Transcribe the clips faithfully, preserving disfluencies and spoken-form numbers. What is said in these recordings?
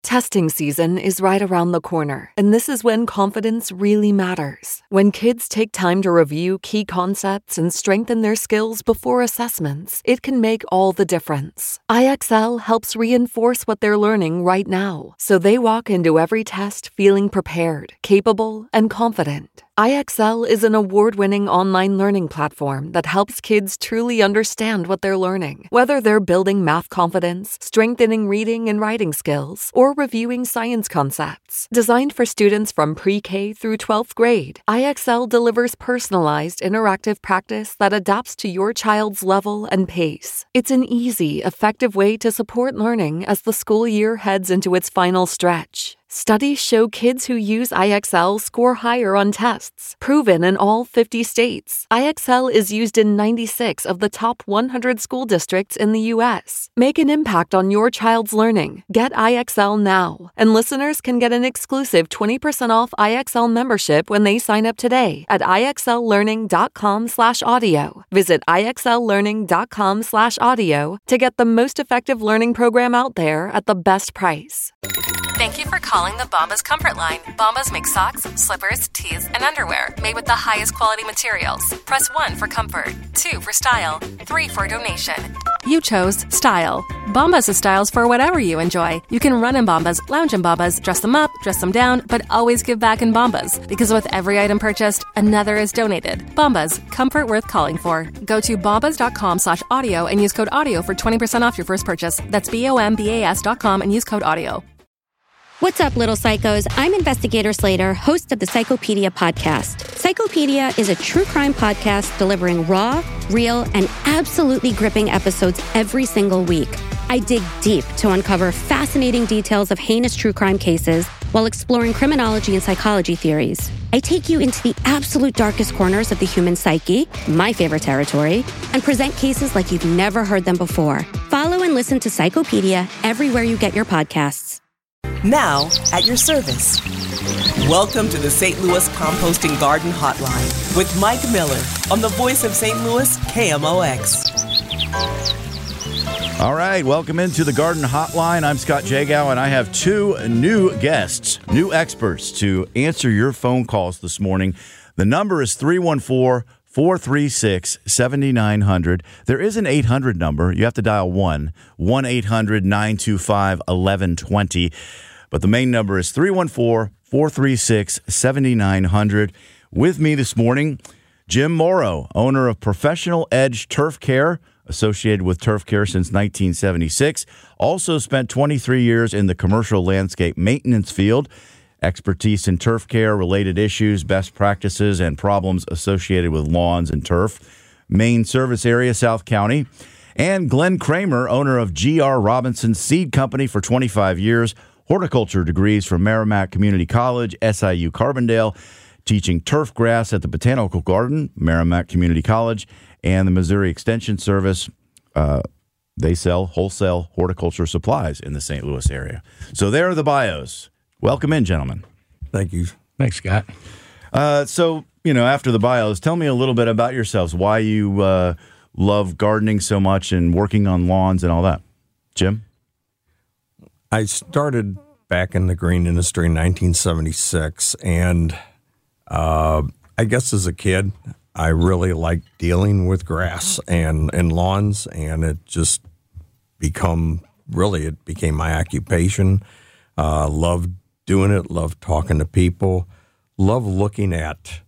Testing season is right around the corner, and this is when confidence really matters. When kids take time to review key concepts and strengthen their skills before assessments, it can make all the difference. I X L helps reinforce what they're learning right now, so they walk into every test feeling prepared, capable, and confident. I X L is an award-winning online learning platform that helps kids truly understand what they're learning, whether they're building math confidence, strengthening reading and writing skills, or reviewing science concepts. Designed for students from pre-K through twelfth grade, I X L delivers personalized, interactive practice that adapts to your child's level and pace. It's an easy, effective way to support learning as the school year heads into its final stretch. Studies show kids who use I X L score higher on tests, proven in all fifty states. I X L is used in ninety-six of the top one hundred school districts in the U S. Make an impact on your child's learning. Get I X L now. And listeners can get an exclusive twenty percent off I X L membership when they sign up today at IXLlearning.com slash audio. Visit IXLlearning.com slash audio to get the most effective learning program out there at the best price. Thank you for calling the Bombas Comfort Line. Bombas make socks, slippers, tees, and underwear made with the highest quality materials. Press one for comfort, two for style, three for donation. You chose style. Bombas has styles for whatever you enjoy. You can run in Bombas, lounge in Bombas, dress them up, dress them down, but always give back in Bombas. Because with every item purchased, another is donated. Bombas, comfort worth calling for. Go to bombas.com slash audio and use code audio for twenty percent off your first purchase. That's B-O-M-B-A-S dot com and use code audio. What's up, little psychos? I'm Investigator Slater, host of the Psychopedia podcast. Psychopedia is a true crime podcast delivering raw, real, and absolutely gripping episodes every single week. I dig deep to uncover fascinating details of heinous true crime cases while exploring criminology and psychology theories. I take you into the absolute darkest corners of the human psyche, my favorite territory, and present cases like you've never heard them before. Follow and listen to Psychopedia everywhere you get your podcasts. Now, at your service. Welcome to the Saint Louis Composting Garden Hotline with Mike Miller on the voice of Saint Louis, K M O X. All right, welcome into the Garden Hotline. I'm Scott Jagow, and I have two new guests, new experts to answer your phone calls this morning. The number is three one four, four three six, seven nine zero zero. There is an eight hundred number. You have to dial one, one eight hundred nine two five one one two zero. But the main number is three one four, four three six, seven nine zero zero. With me this morning, Jim Morrow, owner of Professional Edge Turf Care, associated with Turf Care since nineteen seventy-six. Also spent twenty-three years in the commercial landscape maintenance field. Expertise in turf care, related issues, best practices, and problems associated with lawns and turf. Main service area, South County. And Glenn Kramer, owner of G R Robinson Seed Company for twenty-five years. Horticulture degrees from Merrimack Community College, S I U Carbondale. Teaching turf grass at the Botanical Garden, Merrimack Community College. And the Missouri Extension Service. Uh, they sell wholesale horticulture supplies in the Saint Louis area. So there are the bios. Welcome in, gentlemen. Thank you. Thanks, Scott. Uh, so, you know, after the bios, tell me a little bit about yourselves, why you uh, love gardening so much and working on lawns and all that. Jim? I started back in the green industry in nineteen seventy-six, and uh, I guess as a kid, I really liked dealing with grass and, and lawns, and it just become, really, it became my occupation. Uh, loved doing it, love talking to people, love looking at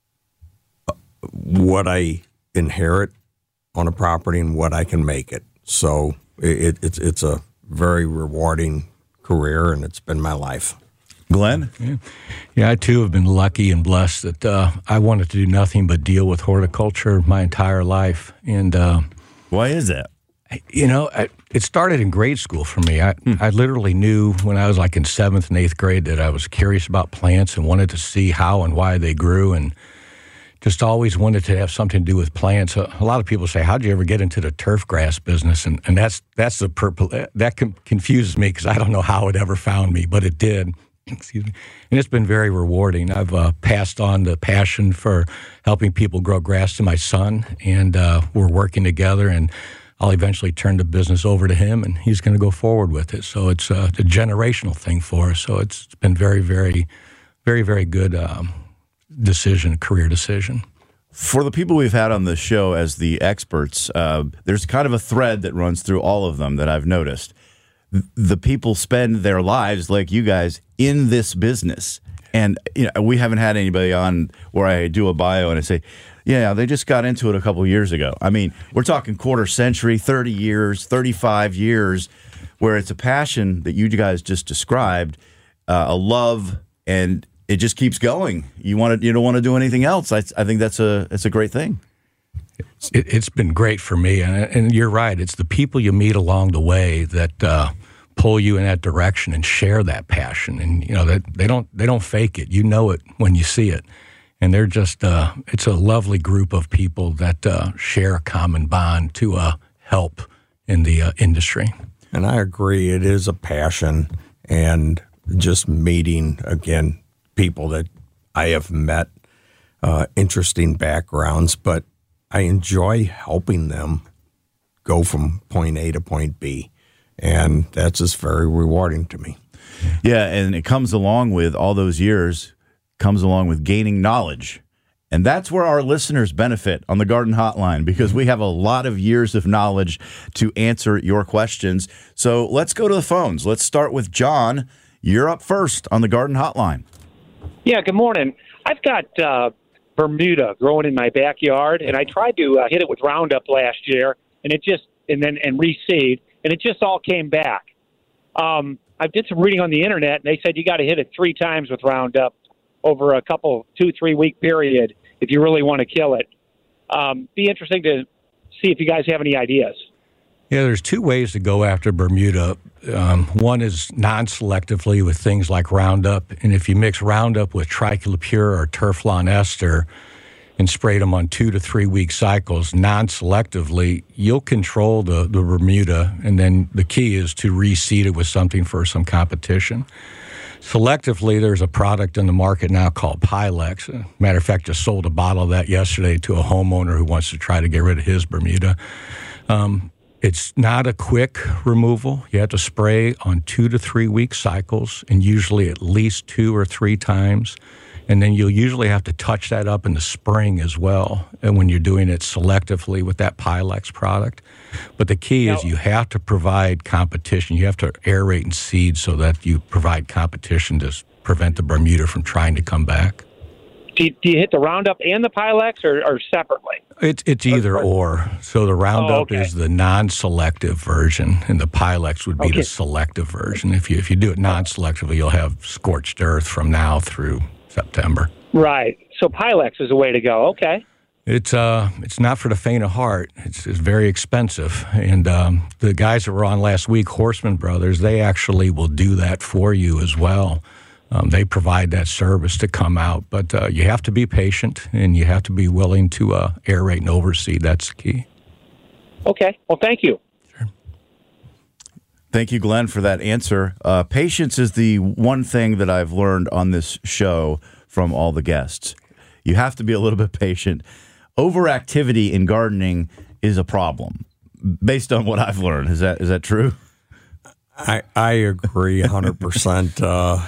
what I inherit on a property and what I can make it. So it, it's it's a very rewarding career, and it's been my life. Glenn? Yeah, yeah I too have been lucky and blessed that uh, I wanted to do nothing but deal with horticulture my entire life. And uh, why is that? You know, I, it started in grade school for me. I, hmm. I literally knew when I was like in seventh and eighth grade that I was curious about plants and wanted to see how and why they grew, and just always wanted to have something to do with plants. A, a lot of people say, "How'd you ever get into the turf grass business?" And and that's that's the purple that com- confuses me because I don't know how it ever found me, but it did. Excuse me. And it's been very rewarding. I've uh, passed on the passion for helping people grow grass to my son, and uh, we're working together. And I'll eventually turn the business over to him, and he's going to go forward with it. So it's uh, a generational thing for us. So it's been very, very, very, very good um, decision, career decision. For the people we've had on the show as the experts, uh, there's kind of a thread that runs through all of them that I've noticed. The people spend their lives, like you guys, in this business. And you know, we haven't had anybody on where I do a bio and I say, yeah, they just got into it a couple years ago. I mean, we're talking quarter century, thirty years, thirty-five years, where it's a passion that you guys just described, uh, a love, and it just keeps going. You want to, you don't want to do anything else. I, I think that's a, it's a great thing. It, it's been great for me, and, and you're right. It's the people you meet along the way that uh, pull you in that direction and share that passion. And you know that they don't they don't fake it. You know it when you see it. And they're just, uh, it's a lovely group of people that uh, share a common bond to uh, help in the uh, industry. And I agree, it is a passion, and just meeting, again, people that I have met, uh, interesting backgrounds, but I enjoy helping them go from point A to point B, and that's just very rewarding to me. Yeah, and it comes along with all those years comes along with gaining knowledge. And that's where our listeners benefit on the Garden Hotline, because we have a lot of years of knowledge to answer your questions. So let's go to the phones. Let's start with John. You're up first on the Garden Hotline. Yeah, good morning. I've got uh, Bermuda growing in my backyard, and I tried to uh, hit it with Roundup last year, and it just and then and reseed, and it just all came back. Um, I did some reading on the internet, and they said you got to hit it three times with Roundup over a couple, two, three week period if you really want to kill it. Um, be interesting to see if you guys have any ideas. Yeah, there's two ways to go after Bermuda. Um, one is non-selectively with things like Roundup, and if you mix Roundup with Tricolapure or Terflon ester and spray them on two to three week cycles, non-selectively, you'll control the, the Bermuda, and then the key is to reseed it with something for some competition. Selectively, there's a product in the market now called Pylex. Matter of fact, just sold a bottle of that yesterday to a homeowner who wants to try to get rid of his Bermuda. Um, it's not a quick removal. You have to spray on two to three week cycles, and usually at least two or three times. And then you'll usually have to touch that up in the spring as well, and when you're doing it selectively with that Pylex product. But the key is you have to provide competition. You have to aerate and seed so that you provide competition to prevent the Bermuda from trying to come back. Do you, do you hit the Roundup and the Pylex, or, or separately? It's it's either or. So the Roundup oh, okay. is the non-selective version, and the Pylex would be okay. the selective version. If you if you do it non-selectively, you'll have scorched earth from now through September. Right. So Pylex is a way to go. Okay. It's uh, it's not for the faint of heart. It's, it's very expensive, and um, the guys that were on last week, Horseman Brothers, they actually will do that for you as well. Um, they provide that service to come out, but uh, you have to be patient, and you have to be willing to uh, aerate and overseed. That's the key. Okay. Well, thank you. Sure. Thank you, Glenn, for that answer. Uh, patience is the one thing that I've learned on this show from all the guests. You have to be a little bit patient. Overactivity in gardening is a problem, based on what I've learned. Is that is that true? I, I agree one hundred percent. Uh,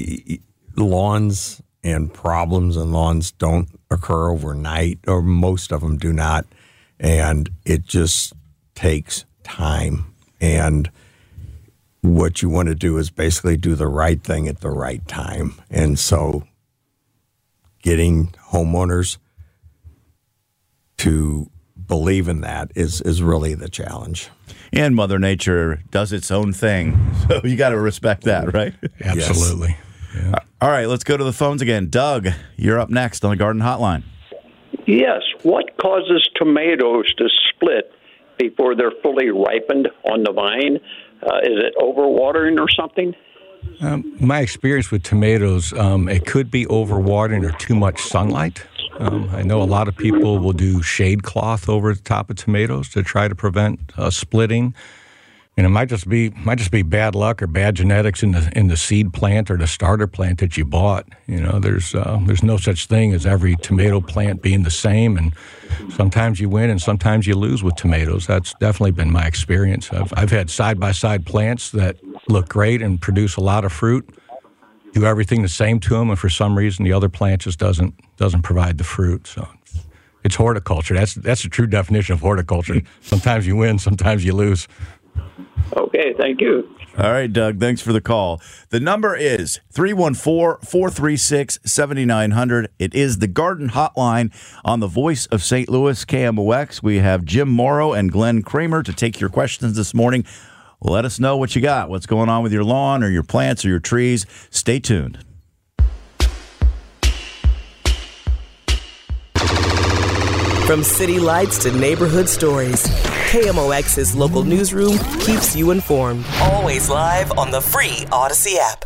lawns and problems in lawns don't occur overnight, or most of them do not, and it just takes time. And what you want to do is basically do the right thing at the right time. And so getting homeowners to believe in that is, is really the challenge. And Mother Nature does its own thing, so you got to respect that, right? Absolutely. Yes. Yeah. All right, let's go to the phones again. Doug, you're up next on the Garden Hotline. Yes. What causes tomatoes to split before they're fully ripened on the vine? Uh, is it overwatering or something? Um, my experience with tomatoes, um, it could be overwatering or too much sunlight. Um, I know a lot of people will do shade cloth over the top of tomatoes to try to prevent uh, splitting. And it might just be might just be bad luck or bad genetics in the in the seed plant or the starter plant that you bought. You know, there's uh, there's no such thing as every tomato plant being the same, and sometimes you win and sometimes you lose with tomatoes. That's definitely been my experience. I've I've had side by side plants that look great and produce a lot of fruit, do everything the same to them, and for some reason the other plant just doesn't doesn't provide the fruit. So it's horticulture. That's that's the true definition of horticulture. Sometimes you win, sometimes you lose. Okay, thank you. All right, Doug, thanks for the call. The number is three one four, four three six, seven nine zero zero. It is the Garden Hotline on the Voice of Saint Louis, K M O X. We have Jim Morrow and Glenn Kramer to take your questions this morning. Let us know what you got, what's going on with your lawn or your plants or your trees. Stay tuned. From city lights to neighborhood stories, K M O X's local newsroom keeps you informed. Always live on the free Odyssey app.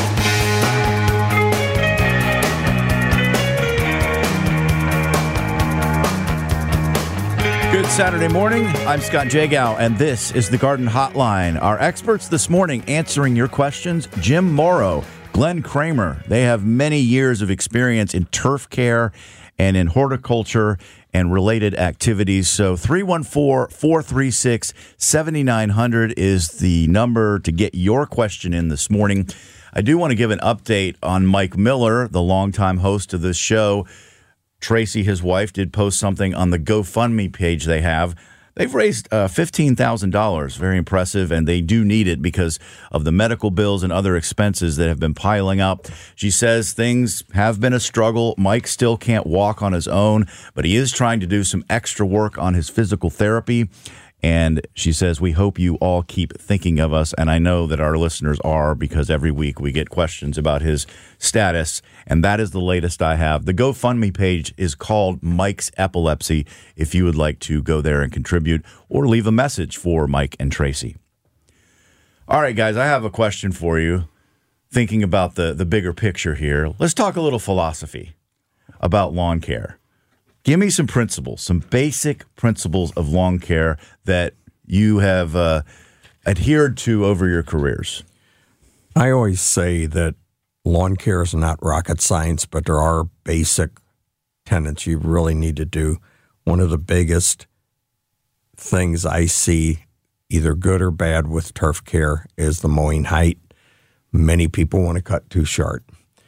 Good Saturday morning. I'm Scott Jagow, and this is the Garden Hotline. Our experts this morning answering your questions, Jim Morrow, Glenn Kramer. They have many years of experience in turf care and in horticulture and related activities. So three one four, four three six, seven nine zero zero is the number to get your question in this morning. I do want to give an update on Mike Miller, the longtime host of this show. Tracy, his wife, did post something on the GoFundMe page they have. They've raised uh, fifteen thousand dollars. Very impressive, and they do need it because of the medical bills and other expenses that have been piling up. She says things have been a struggle. Mike still can't walk on his own, but he is trying to do some extra work on his physical therapy. And she says, we hope you all keep thinking of us. And I know that our listeners are, because every week we get questions about his status. And that is the latest I have. The GoFundMe page is called Mike's Epilepsy, if you would like to go there and contribute or leave a message for Mike and Tracy. All right, guys, I have a question for you. Thinking about the, the bigger picture here, let's talk a little philosophy about lawn care. Give me some principles, some basic principles of lawn care that you have uh, adhered to over your careers. I always say that lawn care is not rocket science, but there are basic tenets you really need to do. One of the biggest things I see, either good or bad, with turf care is the mowing height. Many people want to cut too short.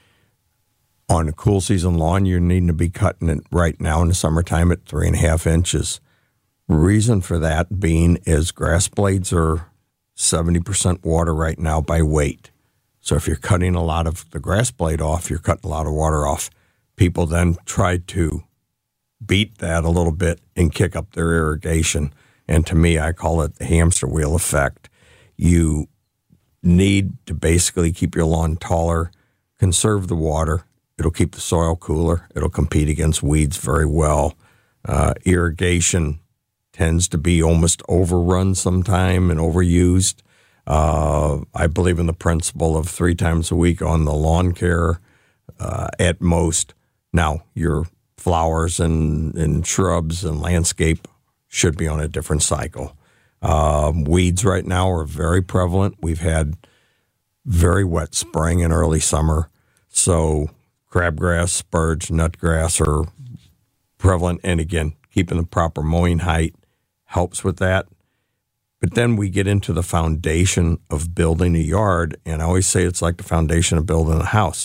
On a cool season lawn, you're needing to be cutting it right now in the summertime at three and a half inches. Reason for that being is grass blades are seventy percent water right now by weight. So if you're cutting a lot of the grass blade off, you're cutting a lot of water off. People then try to beat that a little bit and kick up their irrigation. And to me, I call it the hamster wheel effect. You need to basically keep your lawn taller, conserve the water. It'll keep the soil cooler. It'll compete against weeds very well. Uh, irrigation tends to be almost overrun sometime and overused. Uh, I believe in the principle of three times a week on the lawn care uh, at most. Now, your flowers and, and shrubs and landscape should be on a different cycle. Um, weeds right now are very prevalent. We've had very wet spring and early summer, so crabgrass, spurge, nutgrass are prevalent. And again, keeping the proper mowing height helps with that. But then we get into the foundation of building a yard, and I always say it's like the foundation of building a house.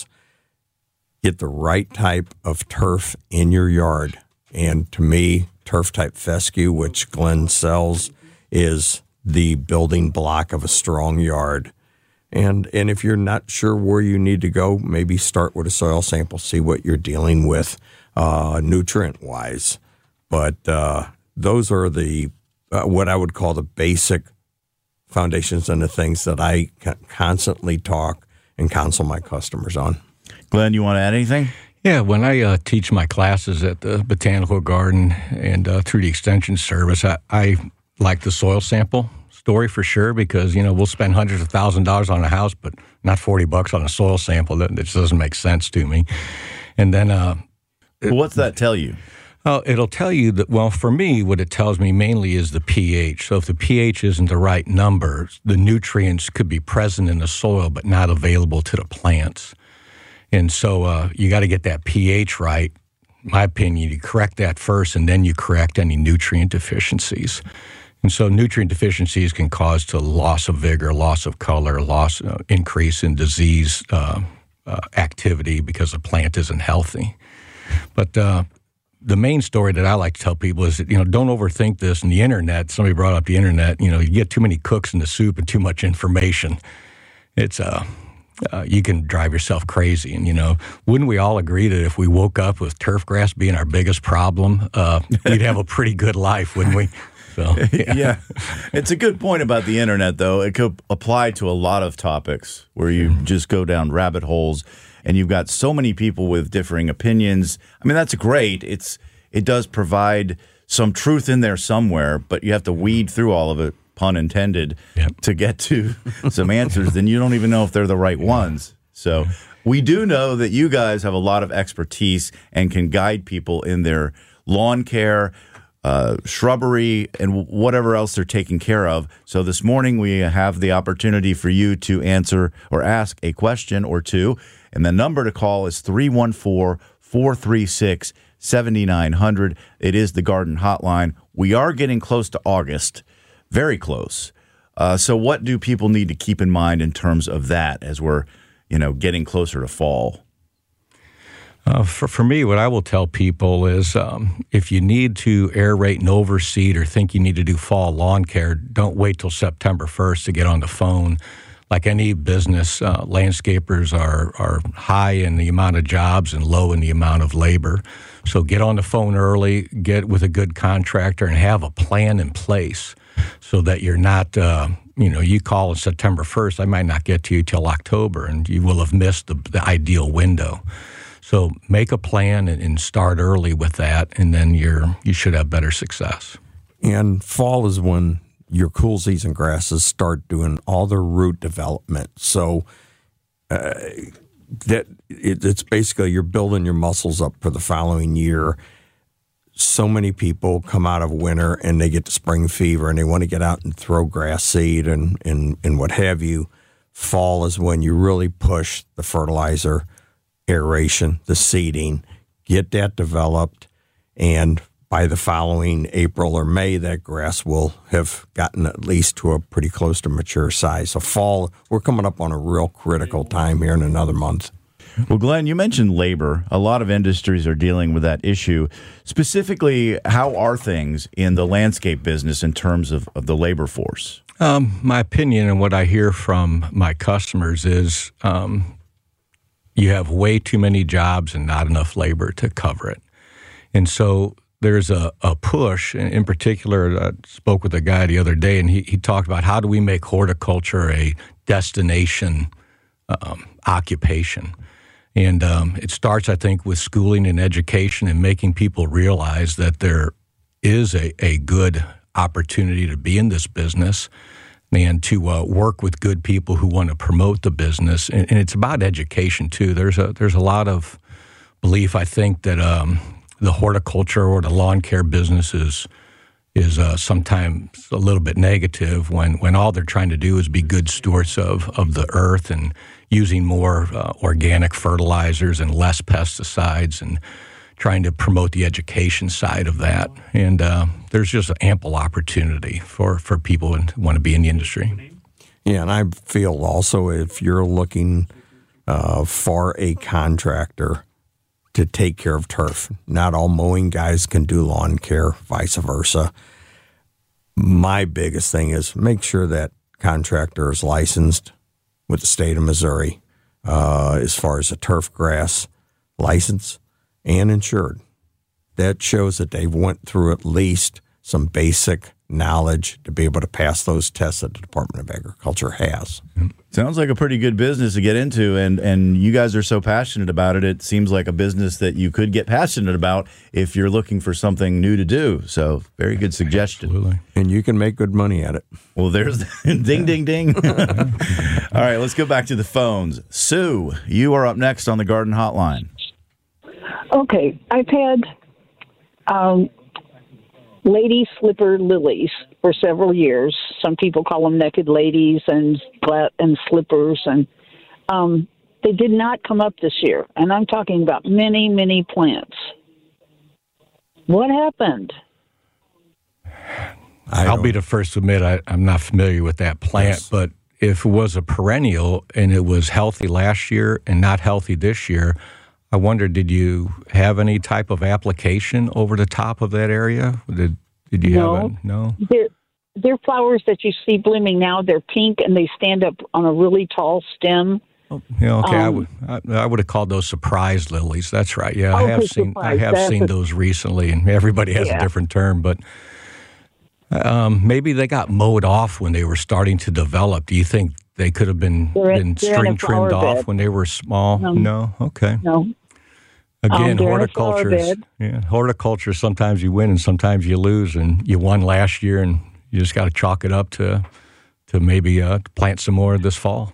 Get the right type of turf in your yard. And to me, turf type fescue, which Glenn sells, is the building block of a strong yard. And and if you're not sure where you need to go, maybe start with a soil sample, see what you're dealing with uh, nutrient-wise. But uh, those are the uh, what I would call the basic foundations and the things that I constantly talk and counsel my customers on. Glenn, you want to add anything? Yeah, when I uh, teach my classes at the Botanical Garden and uh, through the Extension Service, I, I like the soil sample story for sure, because, you know, we'll spend hundreds of thousand dollars on a house, but not forty bucks on a soil sample. That, that just doesn't make sense to me. And then, uh, well, what's that tell you? Oh, it'll tell you that, well, for me, what it tells me mainly is the pH. So if the pH isn't the right number, the nutrients could be present in the soil but not available to the plants. And so uh, you got to get that pH right. In my opinion, you correct that first, and then you correct any nutrient deficiencies. And so nutrient deficiencies can cause to loss of vigor, loss of color, loss, uh, increase in disease uh, uh, activity because the plant isn't healthy. But uh, the main story that I like to tell people is that, you know, don't overthink this. And the internet, somebody brought up the internet, you know, you get too many cooks in the soup and too much information. It's, uh, uh, you can drive yourself crazy. And, you know, wouldn't we all agree that if we woke up with turf grass being our biggest problem, uh, we'd have a pretty good life, wouldn't we? So, yeah. yeah. It's a good point about the internet, though. It could apply to a lot of topics where you mm-hmm. just go down rabbit holes. And you've got so many people with differing opinions. I mean, that's great. It's it does provide some truth in there somewhere, but you have to weed through all of it, pun intended, yep. to get to some answers. Then you don't even know if they're the right ones. So we do know that you guys have a lot of expertise and can guide people in their lawn care, uh, shrubbery, and whatever else they're taking care of. So this morning we have the opportunity for you to answer or ask a question or two. And the number to call is three one four, four three six, seven nine zero zero. It is the Garden Hotline. We are getting close to August, very close. Uh, so what do people need to keep in mind in terms of that as we're, you know, getting closer to fall? Uh, for, for me, what I will tell people is um, if you need to aerate and overseed or think you need to do fall lawn care, don't wait till September first to get on the phone. Like any business, uh, landscapers are are high in the amount of jobs and low in the amount of labor. So get on the phone early, get with a good contractor, and have a plan in place so that you're not, uh, you know, you call on September first, I might not get to you till October, and you will have missed the, the ideal window. So make a plan and, and start early with that, and then you're you should have better success. And fall is when your cool season grasses start doing all their root development. So uh, that it, it's basically you're building your muscles up for the following year. So many people come out of winter and they get the spring fever and they want to get out and throw grass seed and, and, and what have you. Fall is when you really push the fertilizer, aeration, the seeding, get that developed, and by the following April or May, that grass will have gotten at least to a pretty close to mature size. So fall, we're coming up on a real critical time here in another month. Well, Glenn, you mentioned labor. A lot of industries are dealing with that issue. Specifically, how are things in the landscape business in terms of, of the labor force? Um, my opinion and what I hear from my customers is um, you have way too many jobs and not enough labor to cover it. And so there's a, a push, in particular, I spoke with a guy the other day, and he, he talked about how do we make horticulture a destination um, occupation. And um, it starts, I think, with schooling and education and making people realize that there is a, a good opportunity to be in this business and to uh, work with good people who want to promote the business. And, and it's about education, too. There's a, there's a lot of belief, I think, that um, the horticulture or the lawn care business is, is uh, sometimes a little bit negative when, when all they're trying to do is be good stewards of, of the earth and using more uh, organic fertilizers and less pesticides and trying to promote the education side of that. And uh, there's just ample opportunity for, for people who want to be in the industry. Yeah, and I feel also if you're looking uh, for a contractor to take care of turf, not all mowing guys can do lawn care, vice versa. My biggest thing is make sure that contractor is licensed with the state of Missouri uh, as far as a turf grass license and insured. That shows that they went through at least some basic knowledge to be able to pass those tests that the Department of Agriculture has. Sounds like a pretty good business to get into, and, and you guys are so passionate about it. It seems like a business that you could get passionate about if you're looking for something new to do. So very good suggestion. Absolutely. And you can make good money at it. Well, there's ding, ding, ding. All right, let's go back to the phones. Sue, you are up next on the Garden Hotline. Okay, I've had um, lady slipper lilies for several years. Some people call them naked ladies and gla- and slippers, and um, they did not come up this year. And I'm talking about many, many plants. What happened? I'll be the first to admit I, I'm not familiar with that plant, yes. But if it was a perennial and it was healthy last year and not healthy this year, I wonder, did you have any type of application over the top of that area? Did did you no. have a, no? They're, they're flowers that you see blooming now. They're pink and they stand up on a really tall stem. Oh, yeah, okay. Um, I would I, I would have called those surprise lilies. That's right. Yeah, I oh, have seen surprise. I have That's seen a, those recently, and everybody has yeah. a different term, but um, maybe they got mowed off when they were starting to develop. Do you think they could have been they're, been they're string trimmed off bed. when they were small? No. no? Okay. No. Again, um, horticulture. Yeah, horticulture. Sometimes you win and sometimes you lose, and you won last year, and you just got to chalk it up to to maybe uh, plant some more this fall.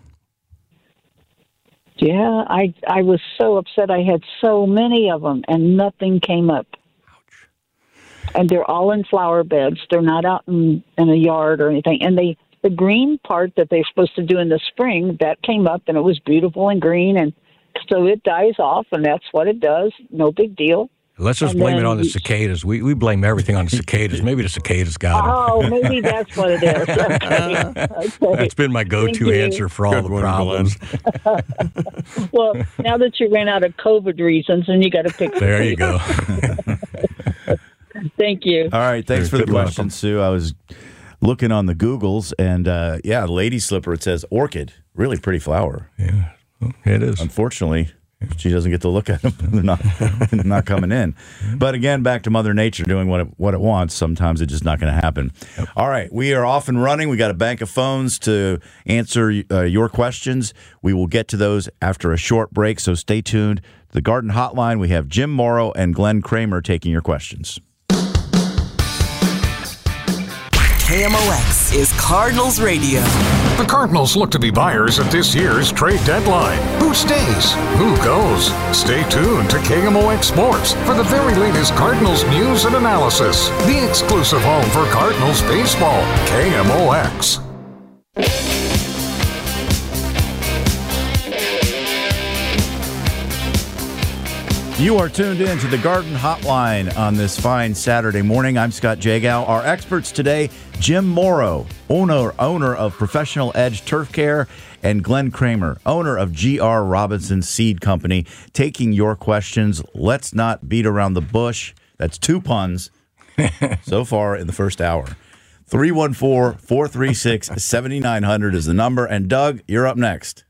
Yeah, I I was so upset. I had so many of them, and nothing came up. Ouch. And they're all in flower beds. They're not out in, in a yard or anything. And they the green part that they're supposed to do in the spring, that came up, and it was beautiful and green, and so it dies off, and that's what it does. No big deal. Let's just and blame then, it on the cicadas. We we blame everything on the cicadas. Maybe the cicadas got it. Oh, maybe that's what it is. Okay. Okay. That's been my go-to answer for all Good the one, problems. Well, now that you ran out of COVID reasons, and you got to pick. There you go. Thank you. All right, thanks for the Good luck. question, Sue. I was looking on the Googles, and uh, yeah, lady slipper, it says orchid. Really pretty flower. Yeah, it is. Unfortunately, she doesn't get to look at them. They're not, they're not coming in. But again, back to Mother Nature doing what it, what it wants. Sometimes it's just not going to happen. Yep. All right, we are off and running. We got a bank of phones to answer uh, your questions. We will get to those after a short break, so stay tuned. The Garden Hotline, we have Jim Morrow and Glenn Kramer taking your questions. K M O X is Cardinals Radio. The Cardinals look to be buyers at this year's trade deadline. Who stays? Who goes? Stay tuned to K M O X Sports for the very latest Cardinals news and analysis. The exclusive home for Cardinals baseball. K M O X. You are tuned in to the Garden Hotline on this fine Saturday morning. I'm Scott Jagow. Our experts today, Jim Morrow, owner owner of Professional Edge Turf Care, and Glenn Kramer, owner of G R Robinson Seed Company, taking your questions. Let's not beat around the bush. That's two puns so far in the first hour. three one four, four three six, seven nine zero zero is the number. And Doug, you're up next.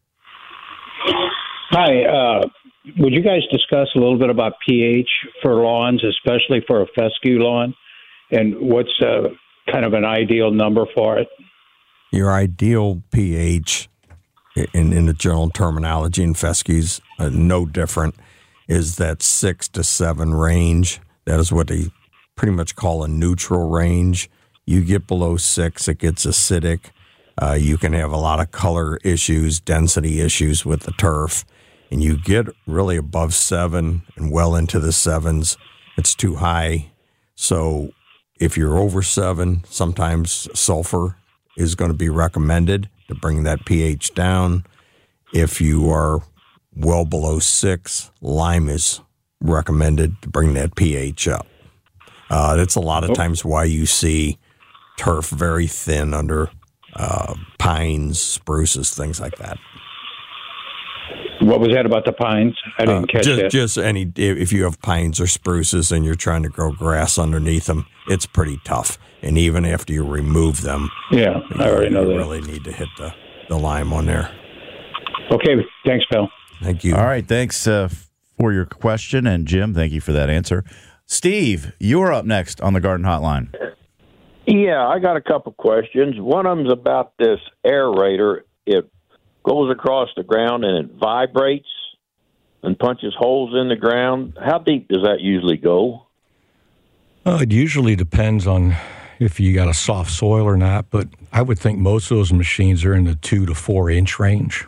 Hi, uh, would you guys discuss a little bit about pH for lawns, especially for a fescue lawn, and what's uh, kind of an ideal number for it? Your ideal pH, in, in the general terminology in fescues, uh, no different, is that six to seven range. That is what they pretty much call a neutral range. You get below six, it gets acidic. Uh, you can have a lot of color issues, density issues with the turf. And you get really above seven and well into the sevens, it's too high. So if you're over seven, sometimes sulfur is going to be recommended to bring that pH down. If you are well below six, lime is recommended to bring that pH up. Uh, that's a lot of oh. times why you see turf very thin under uh, pines, spruces, things like that. What was that about the pines? I didn't uh, catch just, that. Just any, if you have pines or spruces and you're trying to grow grass underneath them, it's pretty tough. And even after you remove them, yeah, I already know that. You really need to hit the, the lime on there. Okay, thanks, Phil. Thank you. All right, thanks uh, for your question. And Jim, thank you for that answer. Steve, you're up next on the Garden Hotline. Yeah, I got a couple questions. One of them's about this aerator. It goes across the ground and it vibrates and punches holes in the ground. How deep does that usually go? Well, it usually depends on if you got a soft soil or not, but I would think most of those machines are in the two to four inch range.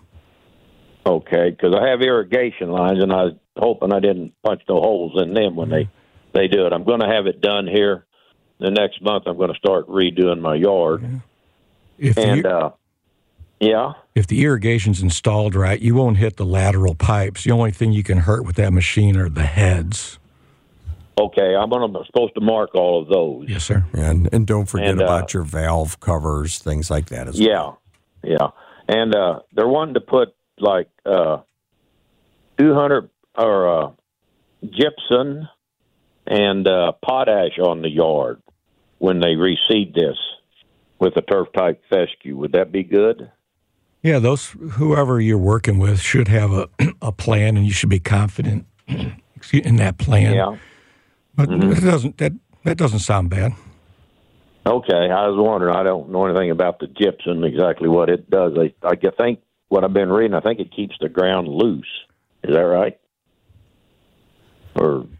Okay, because I have irrigation lines, and I was hoping I didn't punch no holes in them when they they do it. I'm going to have it done here the next month. I'm going to start redoing my yard. If and the, uh, yeah, if the irrigation's installed right, you won't hit the lateral pipes. The only thing you can hurt with that machine are the heads. Okay, I'm, gonna, I'm supposed to mark all of those. Yes, sir. And and don't forget And, uh, about your valve covers, things like that as Yeah, well. yeah. And uh, they're wanting to put like uh, two hundred or uh, gypsum and uh, potash on the yard when they reseed this with a turf type fescue. Would that be good? Yeah, those whoever you're working with should have a a plan, and you should be confident in that plan. Yeah. But Mm-hmm. it doesn't that that doesn't sound bad. Okay, I was wondering. I don't know anything about the gypsum, exactly what it does. I, I think what I've been reading, I think it keeps the ground loose. Is that right? Or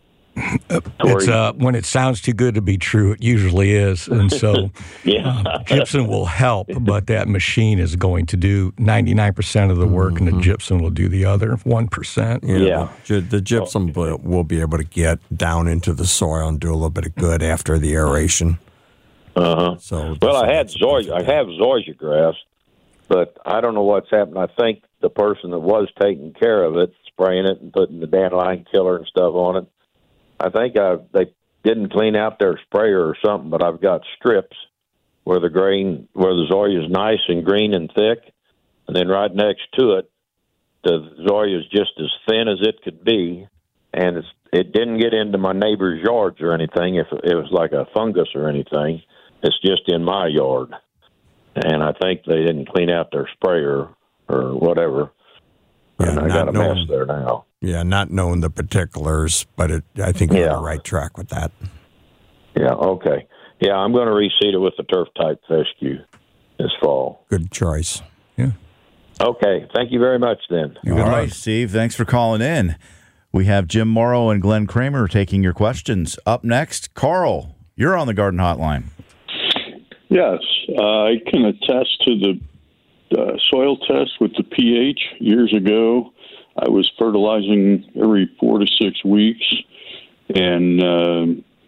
It's uh, when it sounds too good to be true, it usually is, and so yeah. um, gypsum will help, but that machine is going to do ninety-nine percent of the work, Mm-hmm. and the gypsum will do the other one percent. You know, Yeah. The, the gypsum will, will be able to get down into the soil and do a little bit of good after the aeration. Uh huh. So, Well, I had zoysia. I have zoysia grass, but I don't know what's happened. I think the person that was taking care of it, spraying it and putting the dandelion killer and stuff on it, I think I, they didn't clean out their sprayer or something. But I've got strips where the grain, where the zoysia is nice and green and thick, and then right next to it, the zoysia is just as thin as it could be, and it's, it didn't get into my neighbor's yards or anything. If it was like a fungus or anything, it's just in my yard, and I think they didn't clean out their sprayer or whatever. Yeah, and I not got a mess knowing- there now. Yeah, not knowing the particulars, but it, I think you're Yeah. on the right track with that. Yeah, okay. Yeah, I'm going to reseed it with the turf type fescue this fall. Good choice. Yeah. Okay, thank you very much then. All right, Steve. Thanks for calling in. We have Jim Morrow and Glenn Kramer taking your questions. Up next, Carl, you're on the Garden Hotline. Yes, uh, I can attest to the uh, soil test with the pH years ago. I was fertilizing every four to six weeks, and uh,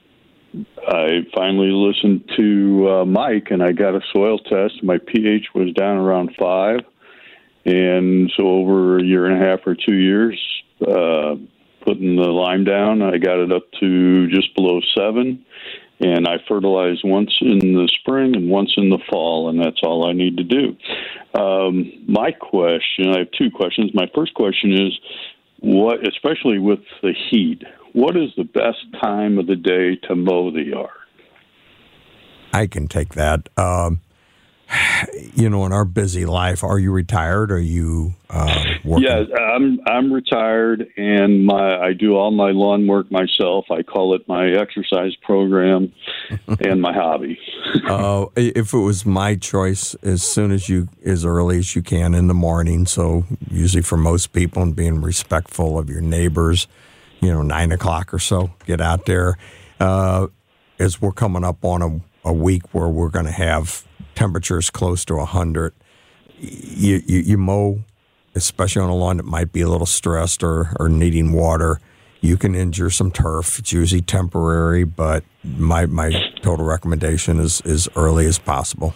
I finally listened to uh, Mike, and I got a soil test. My pH was down around five, and so over a year and a half or two years, uh, putting the lime down, I got it up to just below seven. And I fertilize once in the spring and once in the fall, and that's all I need to do. Um, my question, I have two questions. My first question is, what, especially with the heat, what is the best time of the day to mow the yard? I can take that. Um, you know, in our busy life, are you retired? Or are you uh, working? Yeah, I'm I'm retired, and my I do all my lawn work myself. I call it my exercise program and my hobby. uh, if it was my choice, as soon as you, as early as you can in the morning. So usually for most people, and being respectful of your neighbors, you know, nine o'clock or so, get out there. Uh, as we're coming up on a, a week where we're going to have temperatures close to one hundred, you, you, you mow, especially on a lawn that might be a little stressed or, or needing water. You can injure some turf. It's usually temporary, but my my total recommendation is as early as possible.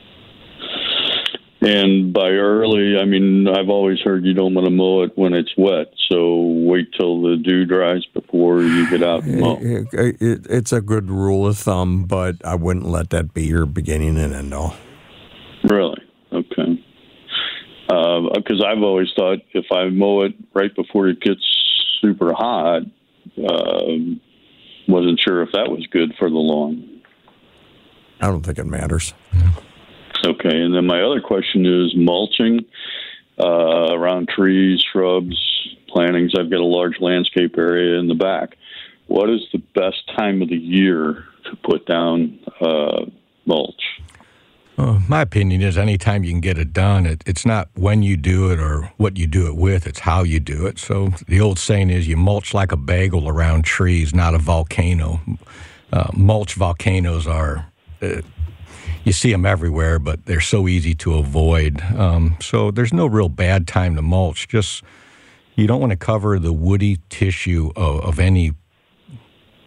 And by early, I mean, I've always heard you don't want to mow it when it's wet, so wait till the dew dries before you get out and mow. It, it, it's a good rule of thumb, but I wouldn't let that be your beginning and end all. Really? Okay. Because uh, I've always thought if I mow it right before it gets super hot, uh, wasn't sure if that was good for the lawn. I don't think it matters. Okay, and then my other question is mulching uh, around trees, shrubs, plantings. I've got a large landscape area in the back. What is the best time of the year to put down uh, mulch? Uh, my opinion is anytime you can get it done, it, it's not when you do it or what you do it with, it's how you do it. So the old saying is you mulch like a bagel around trees, not a volcano. Uh, mulch volcanoes are... Uh, You see them everywhere, but they're so easy to avoid. Um, so there's no real bad time to mulch. Just you don't want to cover the woody tissue of, of any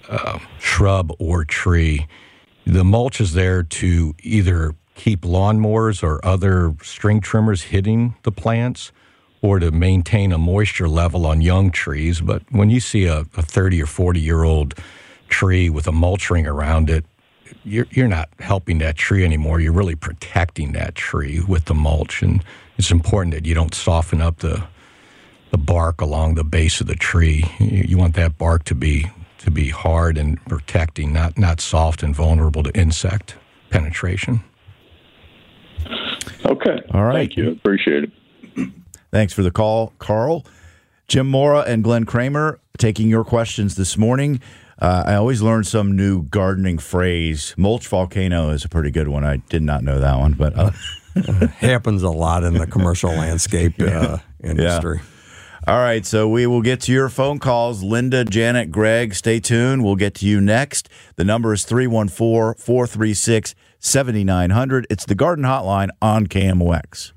uh, shrub or tree, the mulch is there to either keep lawnmowers or other string trimmers hitting the plants or to maintain a moisture level on young trees. But when you see a, a thirty or forty-year-old tree with a mulch ring around it, you're, you're not helping that tree anymore. You're really protecting that tree with the mulch. And it's important that you don't soften up the the bark along the base of the tree. You, you want that bark to be to be hard and protecting, not not soft and vulnerable to insect penetration. Okay. All right. Thank you. Appreciate it. Thanks for the call, Carl. Jim Mora and Glenn Kramer taking your questions this morning. Uh, I always learn some new gardening phrase. Mulch volcano is a pretty good one. I did not know that one, but uh, it happens a lot in the commercial landscape uh, industry. Yeah. All right, so we will get to your phone calls. Linda, Janet, Greg, stay tuned. We'll get to you next. The number is three one four, four three six, seven nine zero zero. It's the Garden Hotline on K M O X.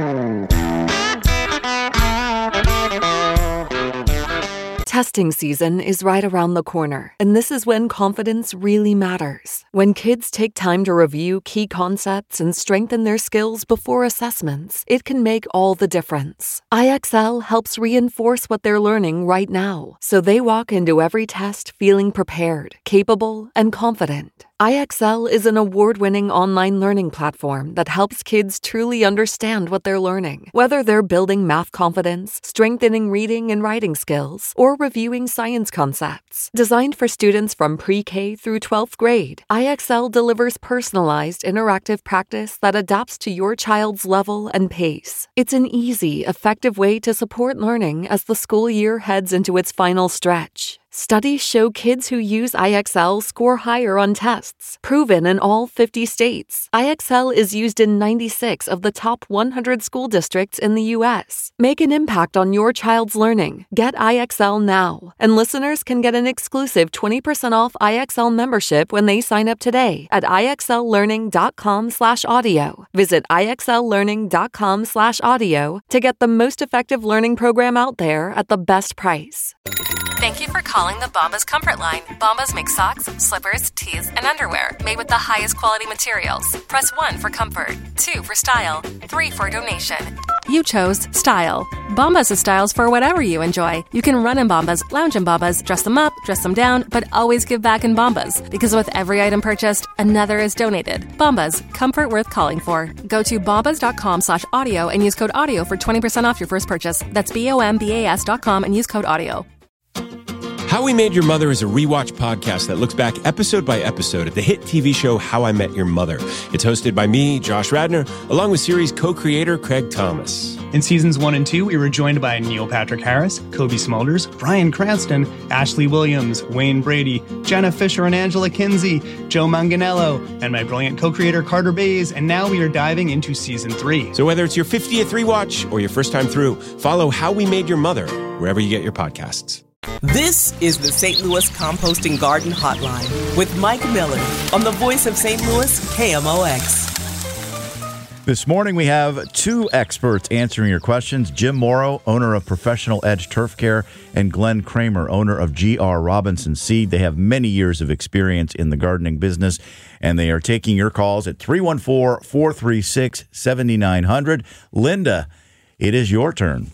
Testing season is right around the corner, and this is when confidence really matters. When kids take time to review key concepts and strengthen their skills before assessments, it can make all the difference. I X L helps reinforce what they're learning right now, so they walk into every test feeling prepared, capable, and confident. I X L is an award-winning online learning platform that helps kids truly understand what they're learning. Whether they're building math confidence, strengthening reading and writing skills, or reviewing science concepts. Designed for students from pre-K through twelfth grade, I X L delivers personalized, interactive practice that adapts to your child's level and pace. It's an easy, effective way to support learning as the school year heads into its final stretch. Studies show kids who use I X L score higher on tests, proven in all fifty states. I X L is used in ninety-six of the top one hundred school districts in the U S. Make an impact on your child's learning. Get I X L now. And listeners can get an exclusive twenty percent off I X L membership when they sign up today at IXLlearning.com slash audio. Visit IXLlearning.com slash audio to get the most effective learning program out there at the best price. Thank you for calling the Bombas Comfort Line. Bombas make socks, slippers, tees, and underwear made with the highest quality materials. Press one for comfort, two for style, three for donation. You chose style. Bombas has styles for whatever you enjoy. You can run in Bombas, lounge in Bombas, dress them up, dress them down, but always give back in Bombas. Because with every item purchased, another is donated. Bombas, comfort worth calling for. Go to bombas.com slash audio and use code audio for twenty percent off your first purchase. That's B-O-M-B-A-S dot com and use code audio. How We Made Your Mother is a rewatch podcast that looks back episode by episode at the hit T V show How I Met Your Mother. It's hosted by me, Josh Radnor, along with series co-creator Craig Thomas. In seasons one and two, we were joined by Neil Patrick Harris, Kobe Smulders, Bryan Cranston, Ashley Williams, Wayne Brady, Jenna Fisher and Angela Kinsey, Joe Manganiello, and my brilliant co-creator Carter Bays, and now we are diving into season three. So whether it's your fiftieth rewatch or your first time through, follow How We Made Your Mother wherever you get your podcasts. This is the Saint Louis Composting Garden Hotline with Mike Miller on the voice of Saint Louis, K M O X. This morning we have two experts answering your questions. Jim Morrow, owner of Professional Edge Turf Care, and Glenn Kramer, owner of G R Robinson Seed. They have many years of experience in the gardening business, and they are taking your calls at three one four, four three six, seven nine zero zero. Linda, it is your turn.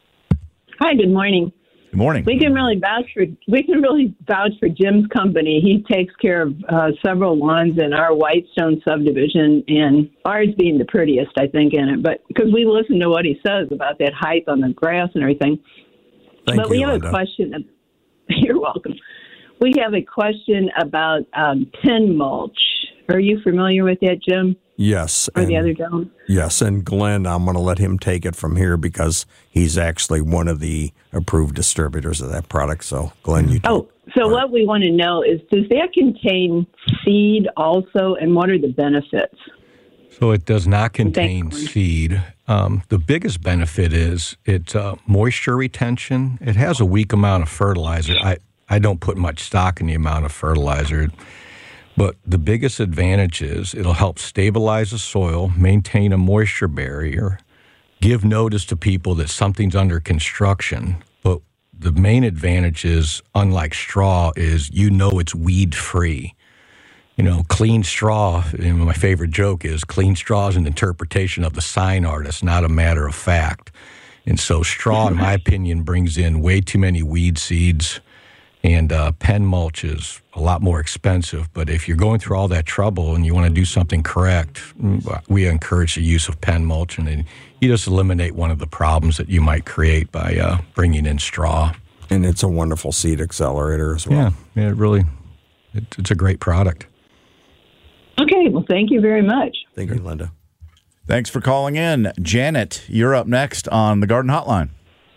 Hi, good morning. Good morning. We can really vouch for we can really vouch for Jim's company. He takes care of uh, several lawns in our Whitestone subdivision, and ours being the prettiest, I think, in it. But because we listen to what he says about that height on the grass and everything. Thank but you, we have Linda. a question. You're welcome. We have a question about um, tin mulch. Are you familiar with that, Jim? Yes. Or and, the other gentleman? Yes, and Glenn, I'm going to let him take it from here because he's actually one of the approved distributors of that product. So, Glenn, you Oh, so right. What we want to know is, does that contain seed also, and what are the benefits? So it does not contain seed. Um, the biggest benefit is it's uh, moisture retention. It has a weak amount of fertilizer. I, I don't put much stock in the amount of fertilizer. But the biggest advantage is it'll help stabilize the soil, maintain a moisture barrier, give notice to people that something's under construction. But the main advantage is, unlike straw, is you know it's weed free. You know, clean straw, you know, my favorite joke is clean straw is an interpretation of the sign artist, not a matter of fact. And so straw, in my opinion, brings in way too many weed seeds, and uh, pen mulch is a lot more expensive. But if you're going through all that trouble and you want to do something correct, we encourage the use of pen mulch, and then you just eliminate one of the problems that you might create by uh, bringing in straw. And it's a wonderful seed accelerator as well. Yeah, yeah it really, it, it's a great product. Okay, well, thank you very much. Thank you, Linda. Thanks for calling in. Janet, you're up next on the Garden Hotline.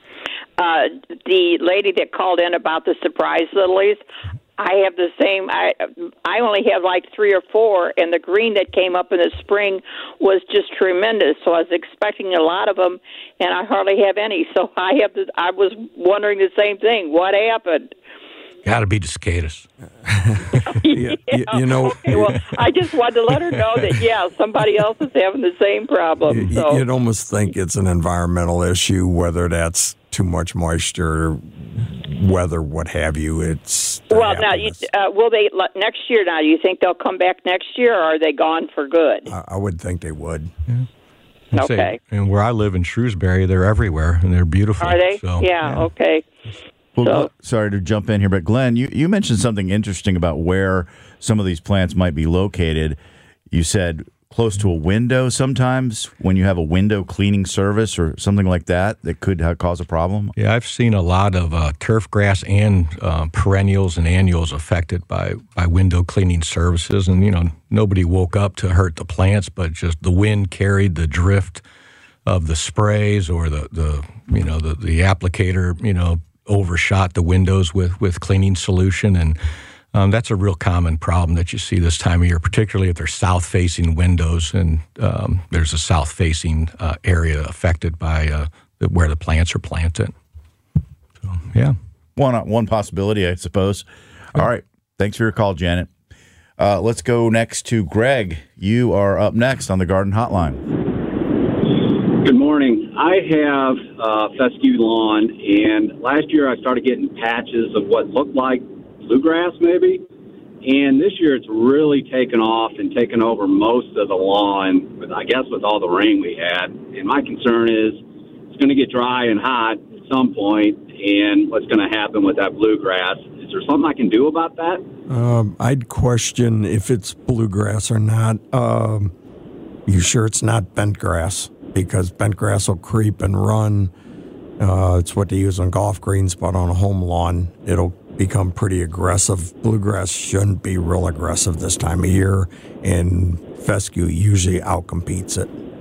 Uh, the lady that called in about the surprise lilies, I have the same. I I only have like three or four, and the green that came up in the spring was just tremendous. So I was expecting a lot of them, and I hardly have any. So I have. The, I was wondering the same thing. What happened? Got to be the cicadas. yeah, you, you know. Okay, well, I just wanted to let her know that, yeah, somebody else is having the same problem. You, so. You'd almost think it's an environmental issue, whether that's too much moisture, weather, what have you. It's well, now, you, uh, will they next year? Now, do you think they'll come back next year, or are they gone for good? I, I would think they would. Yeah. Okay. Say, and where I live in Shrewsbury, they're everywhere, and they're beautiful. Are they? So, yeah, yeah. Okay. Well, So- sorry to jump in here, but Glenn, you, you mentioned something interesting about where some of these plants might be located. You said close to a window sometimes when you have a window cleaning service or something like that that could ha- cause a problem. Yeah, I've seen a lot of uh, turf grass and uh, perennials and annuals affected by, by window cleaning services. And, you know, nobody woke up to hurt the plants, but just the wind carried the drift of the sprays or the, the you know, the, the applicator, you know, overshot the windows with, with cleaning solution. And um, that's a real common problem that you see this time of year, particularly if they're south-facing windows and um, there's a south-facing uh, area affected by uh, the, where the plants are planted. So, yeah. One, one possibility, I suppose. All right. Thanks for your call, Janet. Uh, let's go next to Greg. You are up next on the Garden Hotline. Good morning. I have uh, fescue lawn, and last year I started getting patches of what looked like bluegrass maybe, and this year it's really taken off and taken over most of the lawn, with, I guess with all the rain we had. And my concern is it's going to get dry and hot at some point, and what's going to happen with that bluegrass. Is there something I can do about that? Um, I'd question if it's bluegrass or not. Um, you sure it's not bent grass? Because bent grass will creep and run. Uh, it's what they use on golf greens, but on a home lawn, it'll become pretty aggressive. Bluegrass shouldn't be real aggressive this time of year, and fescue usually outcompetes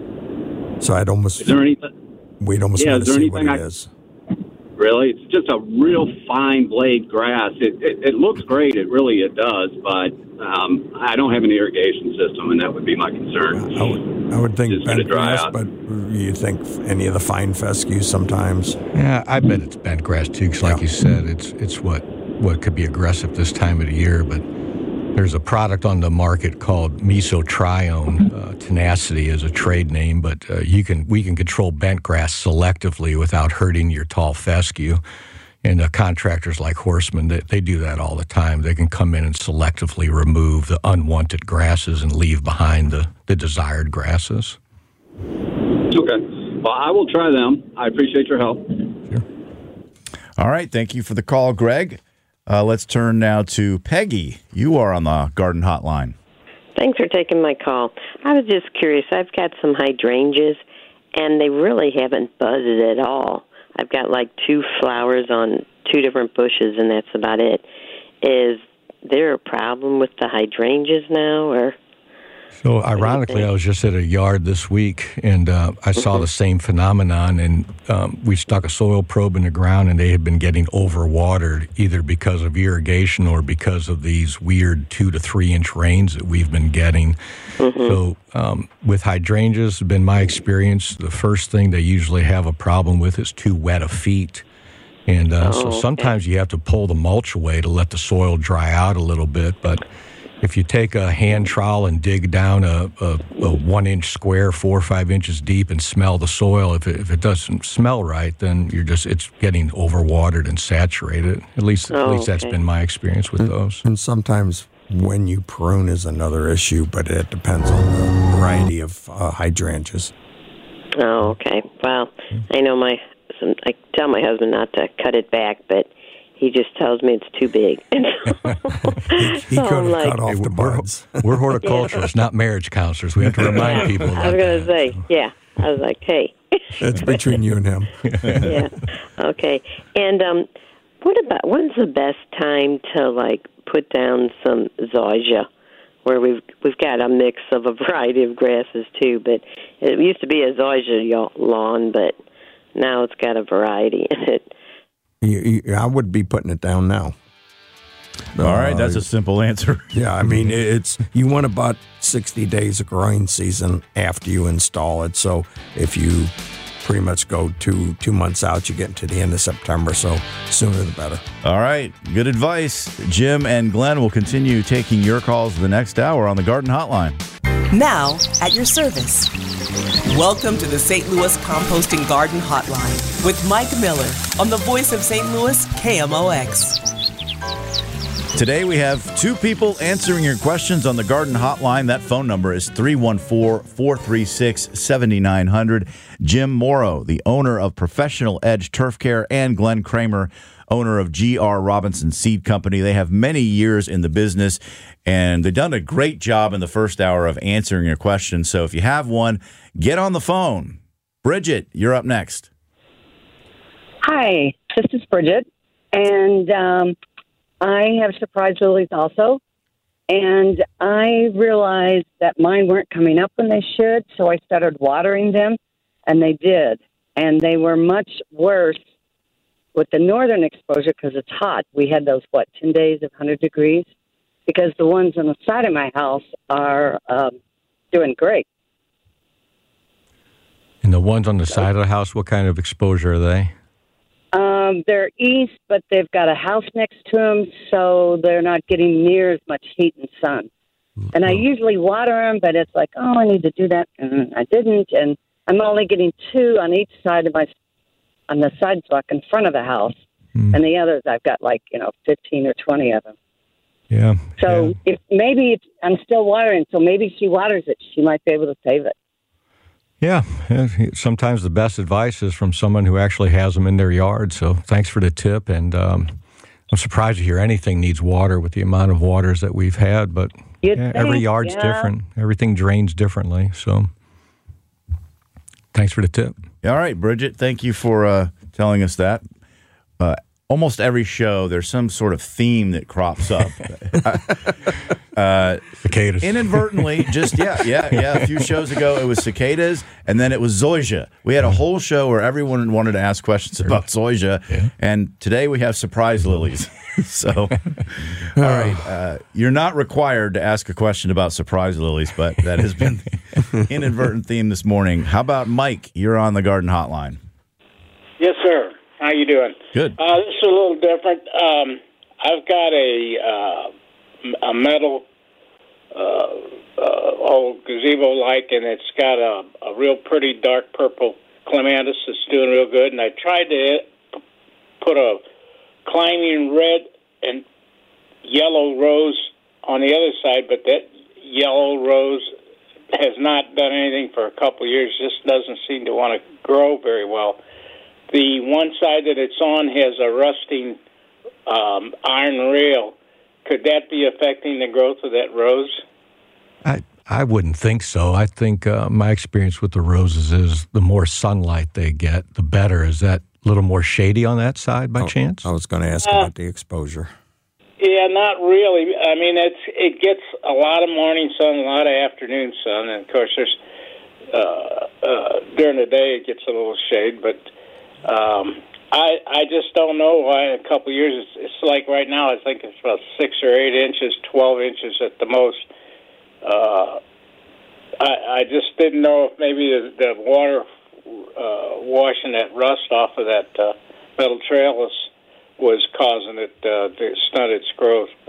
it. So I'd almost, is there any, we'd almost yeah, want to see what it I, is. Really? It's just a real fine blade grass. It, it, it looks great. It really it does, but um, I don't have an irrigation system, and that would be my concern. I would, I would think Just bent dry grass, out. but you think any of the fine fescue sometimes. Yeah, I bet it's bent grass too, because like yeah. you said, it's it's what, what could be aggressive this time of the year. But there's a product on the market called Mesotrione. Uh, Tenacity is a trade name, but uh, you can we can control bent grass selectively without hurting your tall fescue. And uh, contractors like Horseman, they, they do that all the time. They can come in and selectively remove the unwanted grasses and leave behind the, the desired grasses. Okay. Well, I will try them. I appreciate your help. Sure. All right. Thank you for the call, Greg. Uh, let's turn now to Peggy. You are on the Garden Hotline. Thanks for taking my call. I was just curious. I've got some hydrangeas, and they really haven't buzzed at all. I've got like two flowers on two different bushes, and that's about it. Is there a problem with the hydrangeas now, or? So, ironically, I was just at a yard this week, and uh, I saw the same phenomenon, and um, we stuck a soil probe in the ground, and they had been getting overwatered, either because of irrigation or because of these weird two to three inch rains that we've been getting. Mm-hmm. So, um, with hydrangeas, it's been my experience, the first thing they usually have a problem with is too wet of feet. And uh, oh, so sometimes okay. you have to pull the mulch away to let the soil dry out a little bit, but If you take a hand trowel and dig down a, a, a one-inch square, four or five inches deep, and smell the soil, if it, if it doesn't smell right, then you're just it's getting overwatered and saturated. At least, Oh, at least that's okay. been my experience with and, those. And sometimes when you prune is another issue, but it depends on the variety of uh, hydrangeas. Oh, okay. Well, I know my. Some, I tell my husband not to cut it back, but he just tells me it's too big. And so, He so could I'm have like, cut off the buds. We're horticulturists, not marriage counselors. We have to remind people I about was going to that. say, yeah. I was like, hey. It's between you and him. Yeah. Okay. And um, what about when's the best time to like put down some zoysia? Where we've we've got a mix of a variety of grasses too, but it used to be a zoysia lawn, but now it's got a variety in it. You, you, I would be putting it down now. All right, that's a simple answer. Yeah, I mean, it's you want about sixty days of growing season after you install it. So if you pretty much go two two months out, you get into the end of September. So sooner the better. All right, good advice. Jim and Glenn will continue taking your calls the next hour on the Garden Hotline. Now, at your service. Welcome to the Saint Louis Composting Garden Hotline with Mike Miller on the voice of Saint Louis, K M O X. Today we have two people answering your questions on the Garden Hotline. That phone number is three one four, four three six, seven nine zero zero. Jim Morrow, the owner of Professional Edge Turf Care, and Glenn Kramer, owner of G R Robinson Seed Company. They have many years in the business, and they've done a great job in the first hour of answering your questions. So if you have one, get on the phone. Bridget, you're up next. Hi, this is Bridget, and um, I have surprise lilies also, and I realized that mine weren't coming up when they should, so I started watering them, and they did, and they were much worse with the northern exposure because it's hot. We had those, what, ten days of one hundred degrees, because the ones on the side of my house are um, doing great. And the ones on the side of the house, what kind of exposure are they? Um, they're east, but they've got a house next to them, so they're not getting near as much heat and sun. And I usually water them, but it's like, oh, I need to do that, and I didn't. And I'm only getting two on each side of my, on the sidewalk in front of the house, mm. and the others I've got like you know fifteen or twenty of them. Yeah. So yeah. if maybe if I'm still watering, so maybe she waters it, she might be able to save it. Yeah, sometimes the best advice is from someone who actually has them in their yard. So thanks for the tip. And um, I'm surprised to hear anything needs water with the amount of waters that we've had. But yeah, every think, yard's yeah. different. Everything drains differently. So thanks for the tip. All right, Bridget, thank you for uh, telling us that. Uh, almost every show, there's some sort of theme that crops up. uh, cicadas. Inadvertently, just, yeah, yeah, yeah. A few shows ago, it was cicadas, and then it was zoysia. We had a whole show where everyone wanted to ask questions about zoysia, yeah. and today we have surprise lilies. So, all right, uh, you're not required to ask a question about surprise lilies, but that has been the inadvertent theme this morning. How about Mike? You're on the Garden Hotline. Yes, sir. How you doing? Good. Uh, this is a little different. Um, I've got a uh, a metal uh, uh, old gazebo-like, and it's got a, a real pretty dark purple clematis that's doing real good. And I tried to put a climbing red and yellow rose on the other side, but that yellow rose has not done anything for a couple of years. Just doesn't seem to want to grow very well. The one side that it's on has a rusting um, iron rail. Could that be affecting the growth of that rose? I I wouldn't think so. I think uh, my experience with the roses is the more sunlight they get, the better. Is that a little more shady on that side by oh, chance? I was going to ask uh, about the exposure. Yeah, not really. I mean, it's it gets a lot of morning sun, a lot of afternoon sun, and of course, there's uh, uh, during the day it gets a little shade, but. Um, I I just don't know why in a couple of years, it's, it's like right now, I think it's about six or eight inches, twelve inches at the most. Uh, I, I just didn't know if maybe the, the water uh, washing that rust off of that uh, metal trellis was causing it uh, to stunt its growth. But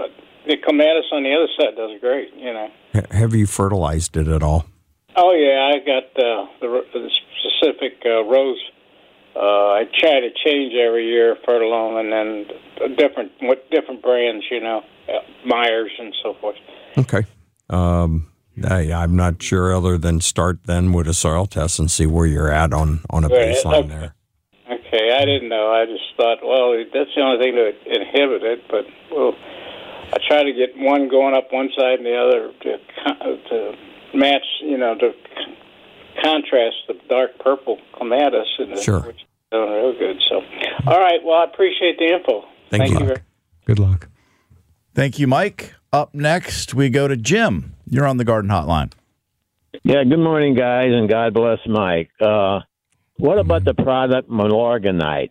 the clematis on the other side does great, you know. H- have you fertilized it at all? Oh, yeah, I got uh, the, the specific uh, rose. Uh, I try to change every year, Fertilome, and then different what different brands, you know, uh, Myers and so forth. Okay. Um, I, I'm not sure other than start then with a soil test and see where you're at on, on a baseline okay. there. Okay, I didn't know. I just thought, well, that's the only thing that inhibit it, but well, I try to get one going up one side and the other to, to match, you know, to contrast the dark purple clematis, and sure. which is doing real good. So, all right. Well, I appreciate the info. Thank, Thank you. you. Good luck. Thank you, Mike. Up next, we go to Jim. You're on the Garden Hotline. Yeah, good morning, guys, and God bless Mike. Uh, what about the product Milorganite?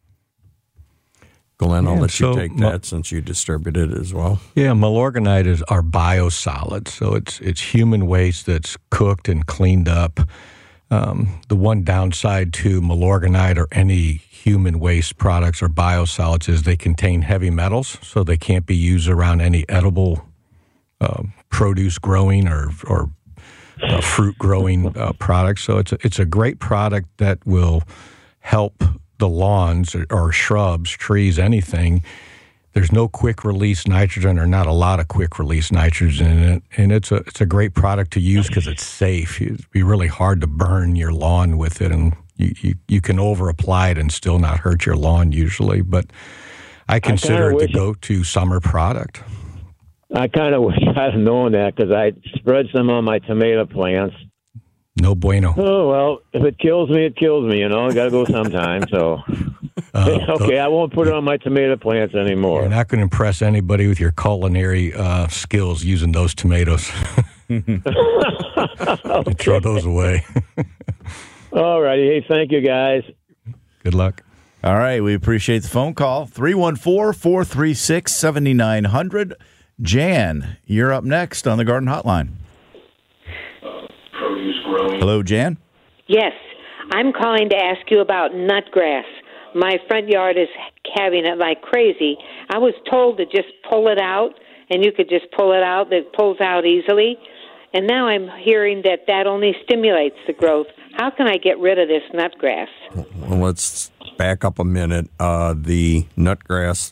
Glenn, I'll Yeah, let so you take Ma- that since you distributed it as well. Yeah, Milorganite is our biosolids, so it's it's human waste that's cooked and cleaned up. Um, the one downside to Milorganite or any human waste products or biosolids is they contain heavy metals, so they can't be used around any edible uh, produce growing or or uh, fruit growing uh, products. So it's a, it's a great product that will help the lawns or, or shrubs, trees, anything. There's no quick release nitrogen or not a lot of quick release nitrogen in it. And it's a it's a great product to use because it's safe. It'd be really hard to burn your lawn with it. And you, you, you can over apply it and still not hurt your lawn usually. But I consider I it the wish- go-to summer product. I kind of wish I'd known that because I spread some on my tomato plants. No bueno. Oh, well, if it kills me, it kills me, you know. I got to go sometime, so. Uh, okay, I won't put it on my tomato plants anymore. You're not going to impress anybody with your culinary uh, skills using those tomatoes. Okay. Throw those away. All righty. Hey, thank you, guys. Good luck. All right, we appreciate the phone call. three one four, four three six, seven nine zero zero. Jan, you're up next on the Garden Hotline. Hello, Jan. Yes, I'm calling to ask you about nutgrass. My front yard is having it like crazy. I was told to just pull it out, and you could just pull it out. It pulls out easily. And now I'm hearing that that only stimulates the growth. How can I get rid of this nutgrass? Well, let's back up a minute. Uh, the nutgrass,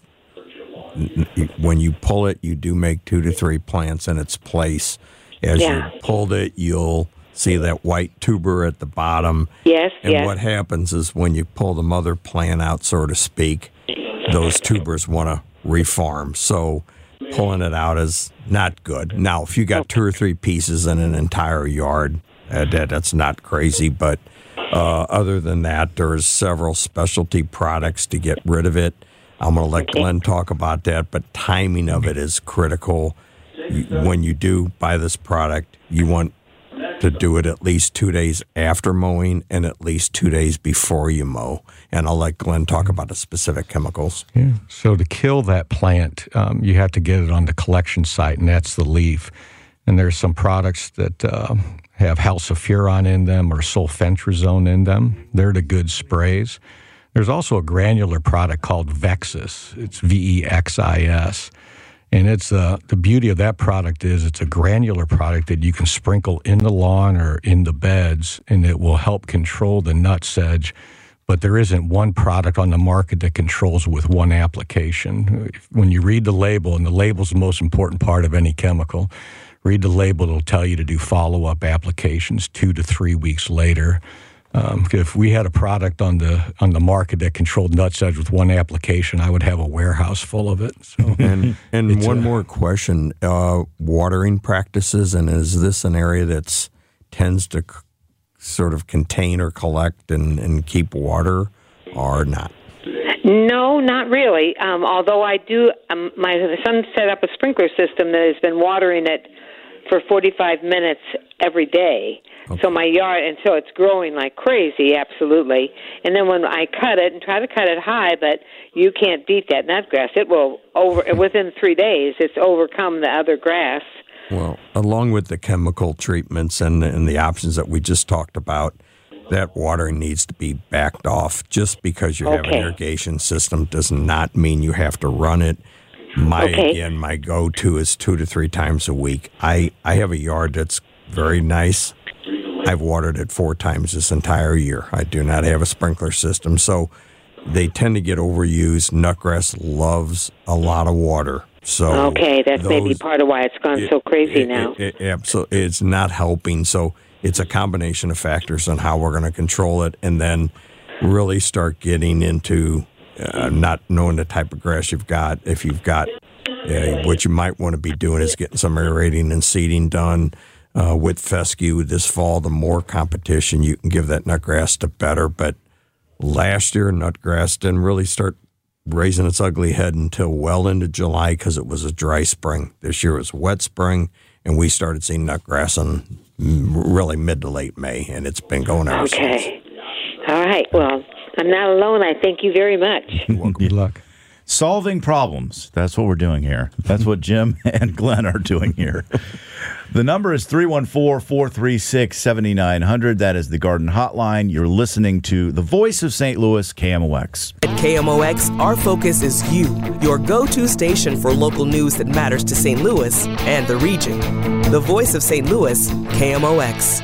when you pull it, you do make two to three plants in its place. As Yeah. you pulled it, you'll see that white tuber at the bottom. Yes, And yes. what happens is when you pull the mother plant out, so to speak, those tubers want to reform. So pulling it out is not good. Now, if you got two or three pieces in an entire yard, uh, that, that's not crazy. But uh, other than that, there's several specialty products to get rid of it. I'm going to let Glenn talk about that, but timing of it is critical. You, when you do buy this product, you want to do it at least two days after mowing and at least two days before you mow. And I'll let Glenn talk about the specific chemicals. Yeah. So to kill that plant, um, you have to get it on the collection site, and that's the leaf. And there's some products that uh, have halsulfuron in them or sulfentrazone in them. They're the good sprays. There's also a granular product called Vexis. It's V E X I S. And it's uh, the beauty of that product is it's a granular product that you can sprinkle in the lawn or in the beds, and it will help control the nut sedge. But there isn't one product on the market that controls with one application. When you read the label, and the label's the most important part of any chemical, read the label, it'll tell you to do follow-up applications two to three weeks later. Um, if we had a product on the on the market that controlled nut sedge with one application, I would have a warehouse full of it. So, And and one a- more question: uh, watering practices, and is this an area that's tends to c- sort of contain or collect and, and keep water, or not? No, not really. Um, although I do, um, my son set up a sprinkler system that has been watering it for forty-five minutes every day. Okay. So my yard, and so it's growing like crazy, absolutely. And then when I cut it and try to cut it high, but you can't beat that nutgrass. It will over within three days. It's overcome the other grass. Well, along with the chemical treatments and and the options that we just talked about, that watering needs to be backed off. Just because you have an Okay. irrigation system does not mean you have to run it. My Okay. again, my go-to is two to three times a week. I, I have a yard that's very nice. I've watered it four times this entire year. I do not have a sprinkler system, so they tend to get overused. Nutgrass loves a lot of water. So okay, that's those, maybe part of why it's gone it, so crazy it, now. It, it, absolutely, it's not helping. So it's a combination of factors on how we're going to control it, and then really start getting into uh, not knowing the type of grass you've got. If you've got, uh, what you might want to be doing is getting some aerating and seeding done uh, with fescue this fall. The more competition you can give that nutgrass, the better. But last year, nutgrass didn't really start raising its ugly head until well into July because it was a dry spring. This year was a wet spring, and we started seeing nutgrass in really mid to late May, and it's been going ever since. Okay. All right. Well, I'm not alone. I thank you very much. Good luck. Solving problems. That's what we're doing here. That's what Jim and Glenn are doing here. The number is three one four, four three six, seven nine zero zero. That is the Garden Hotline. You're listening to the voice of Saint Louis, K M O X. At K M O X, our focus is you, your go-to station for local news that matters to Saint Louis and the region. The voice of Saint Louis, K M O X.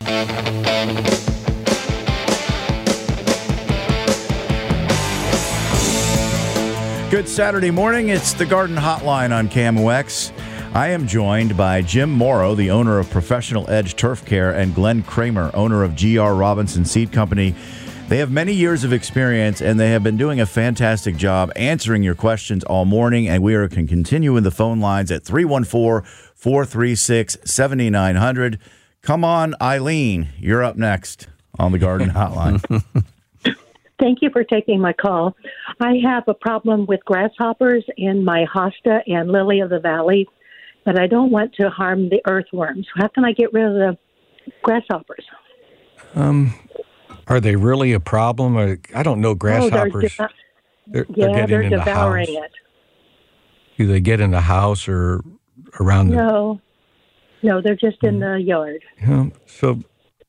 Good Saturday morning. It's the Garden Hotline on K M O X. I am joined by Jim Morrow, the owner of Professional Edge Turf Care, and Glenn Kramer, owner of G R Robinson Seed Company. They have many years of experience, and they have been doing a fantastic job answering your questions all morning, and we are can continue in the phone lines at three one four, four three six, seven nine zero zero. Come on, Eileen. You're up next on the Garden Hotline. Thank you for taking my call. I have a problem with grasshoppers in my hosta and lily of the valley, but I don't want to harm the earthworms. How can I get rid of the grasshoppers? Um, are they really a problem? Or, I don't know grasshoppers. Oh, they're devo- they're, yeah, they're getting they're in devouring the house. it. Do they get in the house or around the... No, no, they're just in the yard. Um, so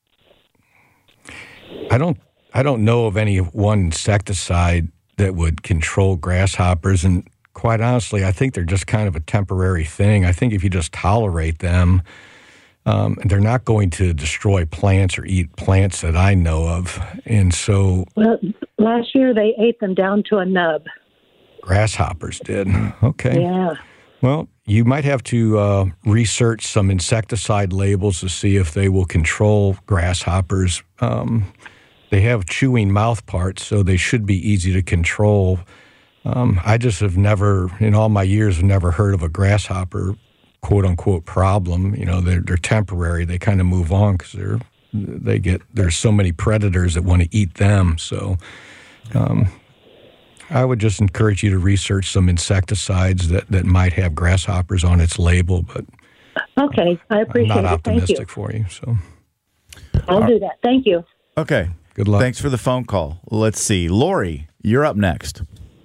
I don't I don't know of any one insecticide that would control grasshoppers, and quite honestly, I think they're just kind of a temporary thing. I think if you just tolerate them, um, they're not going to destroy plants or eat plants that I know of. And so Well, last year they ate them down to a nub. grasshoppers did. Okay. Yeah. Well, you might have to uh, research some insecticide labels to see if they will control grasshoppers. Um, they have chewing mouth parts, so they should be easy to control. Um, I just have never, in all my years, have never heard of a grasshopper, quote unquote, problem. You know, they're they're temporary. They kind of move on because they're they get there's so many predators that want to eat them. So. Um, I would just encourage you to research some insecticides that, that might have grasshoppers on its label, but Okay, I appreciate I'm not it. Thank you. optimistic for you. So I'll do that. Thank you. Okay. Good luck. Thanks for the phone call. Let's see. Lori, you're up next.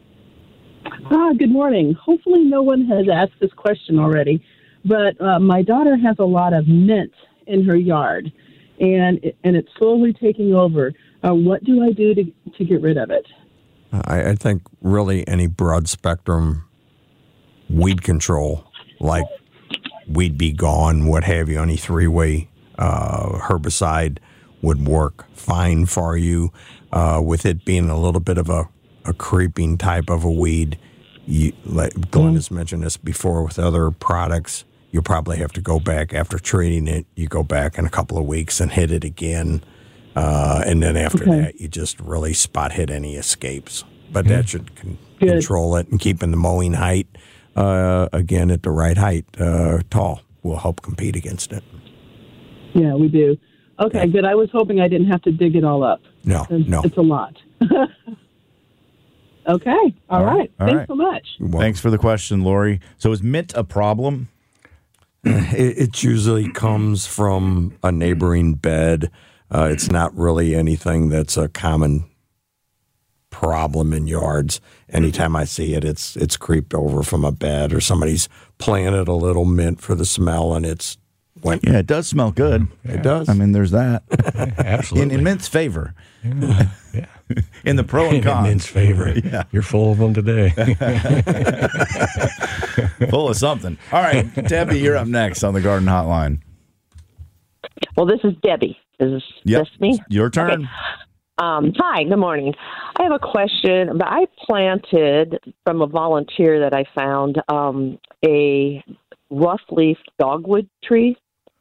Ah, good morning. Hopefully no one has asked this question already, but uh, my daughter has a lot of mint in her yard, and it, and it's slowly taking over. Uh, what do I do to to get rid of it? I, I think really any broad spectrum weed control, like Weed Be Gone, what have you, any three-way uh, herbicide would work fine for you. Uh, with it being a little bit of a, a creeping type of a weed, you, like Glenn has mentioned this before with other products, you probably have to go back after treating it. You go back in a couple of weeks and hit it again. Uh, and then after Okay. that, you just really spot hit any escapes. But that should con- control it, and keeping the mowing height, uh, again, at the right height, uh, tall, will help compete against it. Yeah, we do. Okay, good. I was hoping I didn't have to dig it all up. No, It's, no. it's a lot. Okay, all right. All Thanks right. so much. Thanks for the question, Lori. So is mint a problem? It, it usually comes from a neighboring bed. Uh, it's not really anything that's a common problem in yards. Anytime I see it, it's it's creeped over from a bed, or somebody's planted a little mint for the smell, and it's went. Yeah, it does smell good. It does. I mean, there's that. absolutely. In, in mint's favor. Yeah. yeah. In the pro and In cons. Min's favor. Yeah. You're full of them today. Full of something. All right, Debbie, you're up next on the Garden Hotline. Well, this is Debbie. Is Yep. this me? Your turn. Okay. Um, hi, good morning. I have a question. But I planted from a volunteer that I found um, a rough leaf dogwood tree.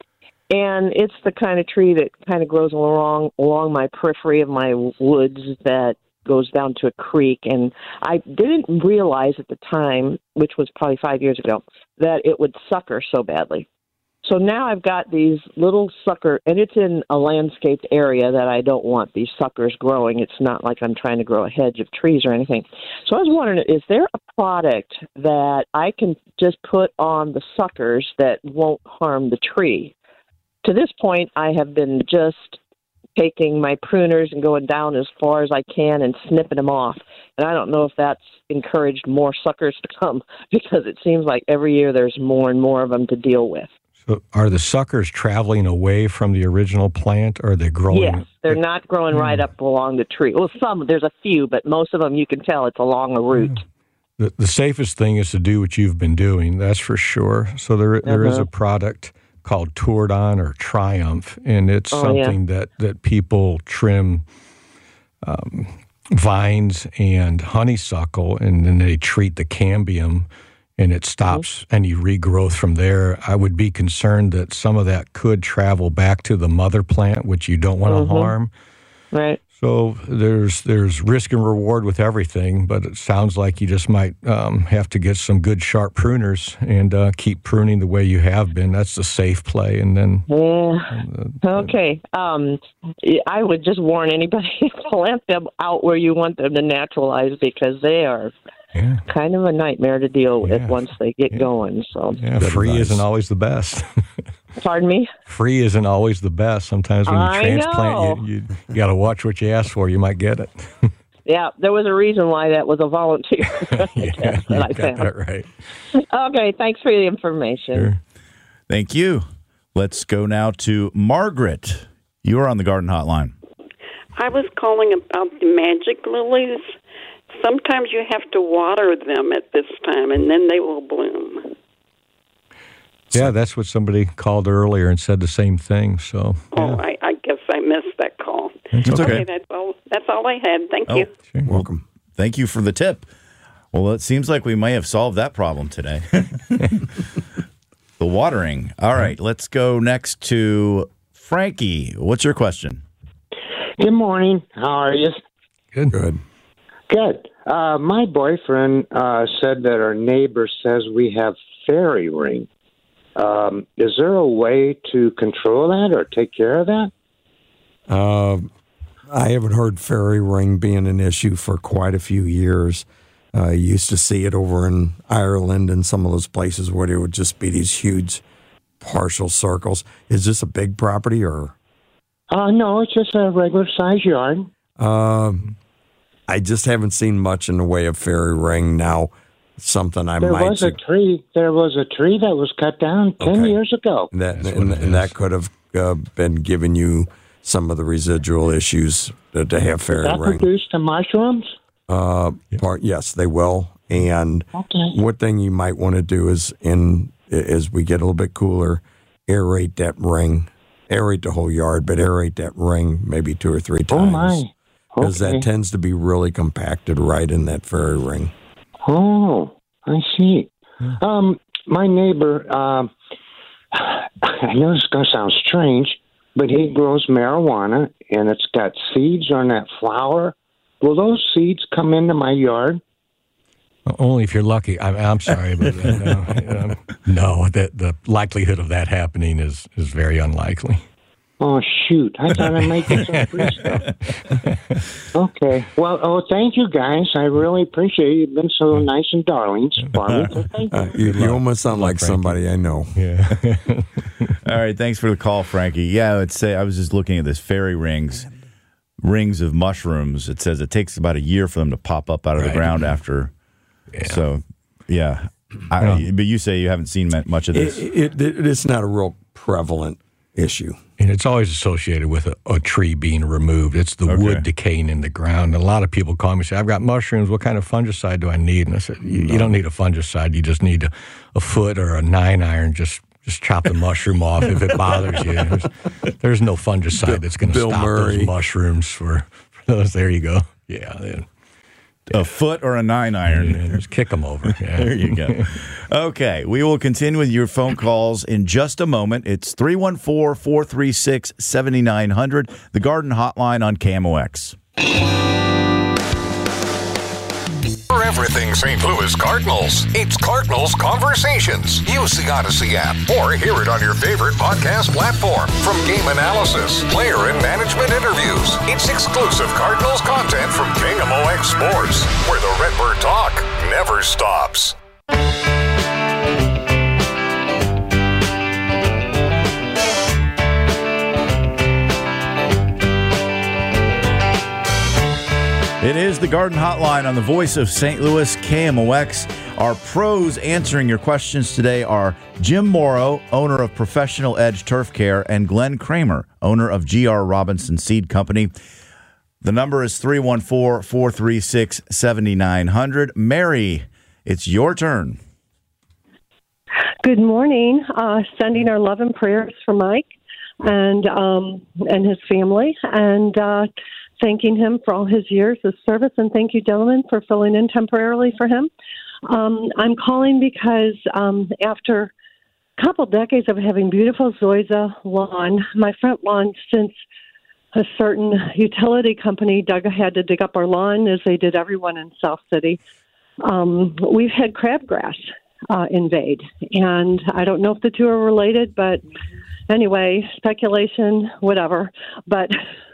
And it's the kind of tree that kind of grows along along my periphery of my woods that goes down to a creek. And I didn't realize at the time, which was probably five years ago, that it would sucker so badly. So now I've got these little sucker, and it's in a landscaped area that I don't want these suckers growing. It's not like I'm trying to grow a hedge of trees or anything. So I was wondering, is there a product that I can just put on the suckers that won't harm the tree? To this point, I have been just taking my pruners and going down as far as I can and snipping them off. And I don't know if that's encouraged more suckers to come, because it seems like every year there's more and more of them to deal with. So are the suckers traveling away from the original plant, or are they growing? Yes, they're not growing right up along the tree. Well, some, there's a few, but most of them you can tell it's along a root. The, the safest thing is to do what you've been doing, that's for sure. So there there is Uh-huh. a product called Tordon or Triumph, and it's Oh, something yeah. that, that people trim um, vines and honeysuckle, and then they treat the cambium, and it stops Mm-hmm. any regrowth from there. I would be concerned that some of that could travel back to the mother plant, which you don't want to Mhm. harm. Right. So there's there's risk and reward with everything, but it sounds like you just might um, have to get some good sharp pruners and uh, keep pruning the way you have been. That's the safe play, and then Yeah. Okay. Um, I would just warn anybody, plant them out where you want them to naturalize, because they are yeah. kind of a nightmare to deal with once they get going. So, yeah, free isn't always the best. Pardon me? Free isn't always the best. Sometimes when you I transplant, know. you, you, you got to watch what you ask for. You might get it. Yeah, there was a reason why that was a volunteer. yeah, that I you got found. that right. Okay, thanks for the information. Thank you. Let's go now to Margaret. You are on the Garden Hotline. I was calling about the magic lilies. Sometimes you have to water them at this time, and then they will bloom. Yeah, that's what somebody called earlier and said the same thing. So Oh, I, I guess I missed that call. It's okay. That's all. That's all I had. Thank Oh, you. welcome. Thank you for the tip. Well, it seems like we may have solved that problem today. The watering. All right, let's go next to Frankie. What's your question? Good morning. How are you? Good. Good. Good. Uh, my boyfriend uh, said that our neighbor says we have fairy ring. Um, is there a way to control that or take care of that? Uh, I haven't heard fairy ring being an issue for quite a few years. I uh, used to see it over in Ireland and some of those places where there would just be these huge partial circles. Is this a big property or? Uh, no, it's just a regular size yard. Uh, I just haven't seen much in the way of fairy ring now. Something I there might was a tree. There was a tree that was cut down ten Okay. years ago. That, and, and that could have uh, been giving you some of the residual issues to, to have fairy That ring. produced the mushrooms. Uh, part, yes, they will. And Okay. one thing you might want to do is, in as we get a little bit cooler, aerate that ring, aerate the whole yard, but aerate that ring maybe two or three times. Oh my! Because Okay. that tends to be really compacted right in that fairy ring. Oh, I see. Um, my neighbor, um, I know this is going to sound strange, but he grows marijuana, and it's got seeds on that flower. Will those seeds come into my yard? Only if you're lucky. I'm, I'm sorry, but uh, no, um, no. That the likelihood of that happening is is very unlikely. Oh, shoot. I thought I might get some free stuff. Okay. Well, oh, thank you, guys. I really appreciate it. You've been so nice and darlings for me. So thank you. Uh, you, you almost sound like somebody I know. Yeah. All right, thanks for the call, Frankie. Yeah, it's say I was just looking at this fairy rings, rings of mushrooms. It says it takes about a year for them to pop up out of the Right. ground after. So, yeah. I, but you say you haven't seen much of this. It, it, it, it's not a real prevalent issue. And it's always associated with a, a tree being removed. It's the Okay. wood decaying in the ground. And a lot of people call me and say, I've got mushrooms. What kind of fungicide do I need? And I said, you, you don't need a fungicide. You just need a, a foot or a nine iron. Just just chop the mushroom off if it bothers you. There's, there's no fungicide that's going to Bill stop Murray. those mushrooms for, for those. There you go. Yeah. They, A foot or a nine iron. Yeah, just kick them over. Yeah. There you go. Okay, we will continue with your phone calls in just a moment. It's three one four, four three six, seven nine zero zero, the Garden Hotline on K M O X. For everything Saint Louis Cardinals, it's Cardinals Conversations. Use the Odyssey app or hear it on your favorite podcast platform. From game analysis, player and management interviews, it's exclusive Cardinals content from K M O X Sports, where the Redbird talk never stops. It is the Garden Hotline on the voice of Saint Louis, K M O X. Our pros answering your questions today are Jim Morrow, owner of Professional Edge Turf Care, and Glenn Kramer, owner of G R Robinson Seed Company. The number is three one four, four three six, seven nine zero zero. Mary, it's your turn. Good morning. Uh, sending our love and prayers for Mike and um, and his family, and uh, thanking him for all his years of service. And thank you, gentlemen, for filling in temporarily for him. Um, I'm calling because um, after a couple decades of having beautiful zoysia lawn, my front lawn, since a certain utility company, Doug had to dig up our lawn, as they did everyone in South City, um, we've had crabgrass uh, invade. And I don't know if the two are related, but anyway, speculation, whatever. But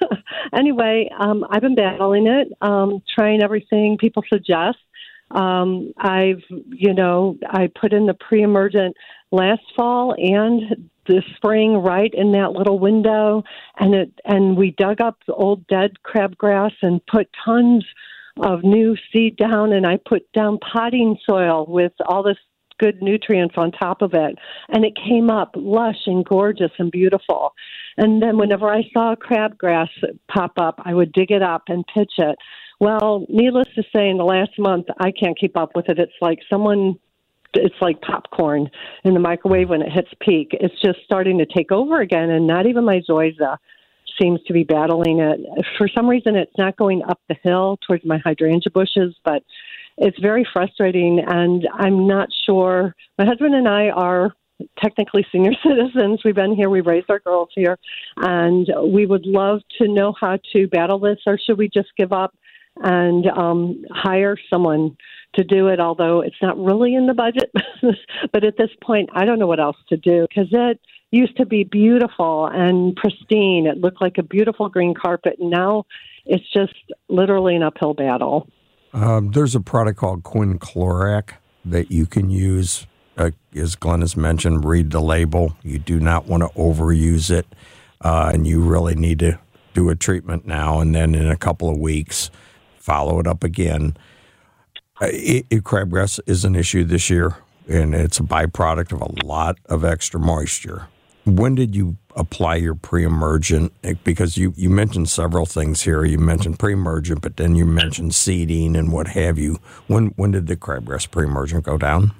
anyway, um, I've been battling it, um, trying everything people suggest. Um, I've, you know, I put in the pre-emergent last fall and the spring right in that little window, and it and we dug up the old dead crabgrass and put tons of new seed down, and I put down potting soil with all this good nutrients on top of it, and it came up lush and gorgeous and beautiful. And then whenever I saw crabgrass pop up, I would dig it up and pitch it. Well, needless to say, in the last month, I can't keep up with it. It's like someone, it's like popcorn in the microwave when it hits peak. It's just starting to take over again, and not even my zoysia seems to be battling it. For some reason, it's not going up the hill towards my hydrangea bushes, but it's very frustrating, and I'm not sure. My husband and I are technically senior citizens. We've been here. We've raised our girls here, and we would love to know how to battle this, or should we just give up and um, hire someone to do it, although it's not really in the budget. But at this point, I don't know what else to do, because it used to be beautiful and pristine. It looked like a beautiful green carpet, and now it's just literally an uphill battle. Um, there's a product called Quinclorac that you can use. Uh, as Glenn has mentioned, read the label. You do not want to overuse it, uh, and you really need to do a treatment now, and then in a couple of weeks, follow it up again. Uh, it, it, crabgrass is an issue this year, and it's a byproduct of a lot of extra moisture. When did you apply your pre-emergent? Because you, you mentioned several things here. You mentioned pre-emergent, but then you mentioned seeding and what have you. When when did the crabgrass pre-emergent go down?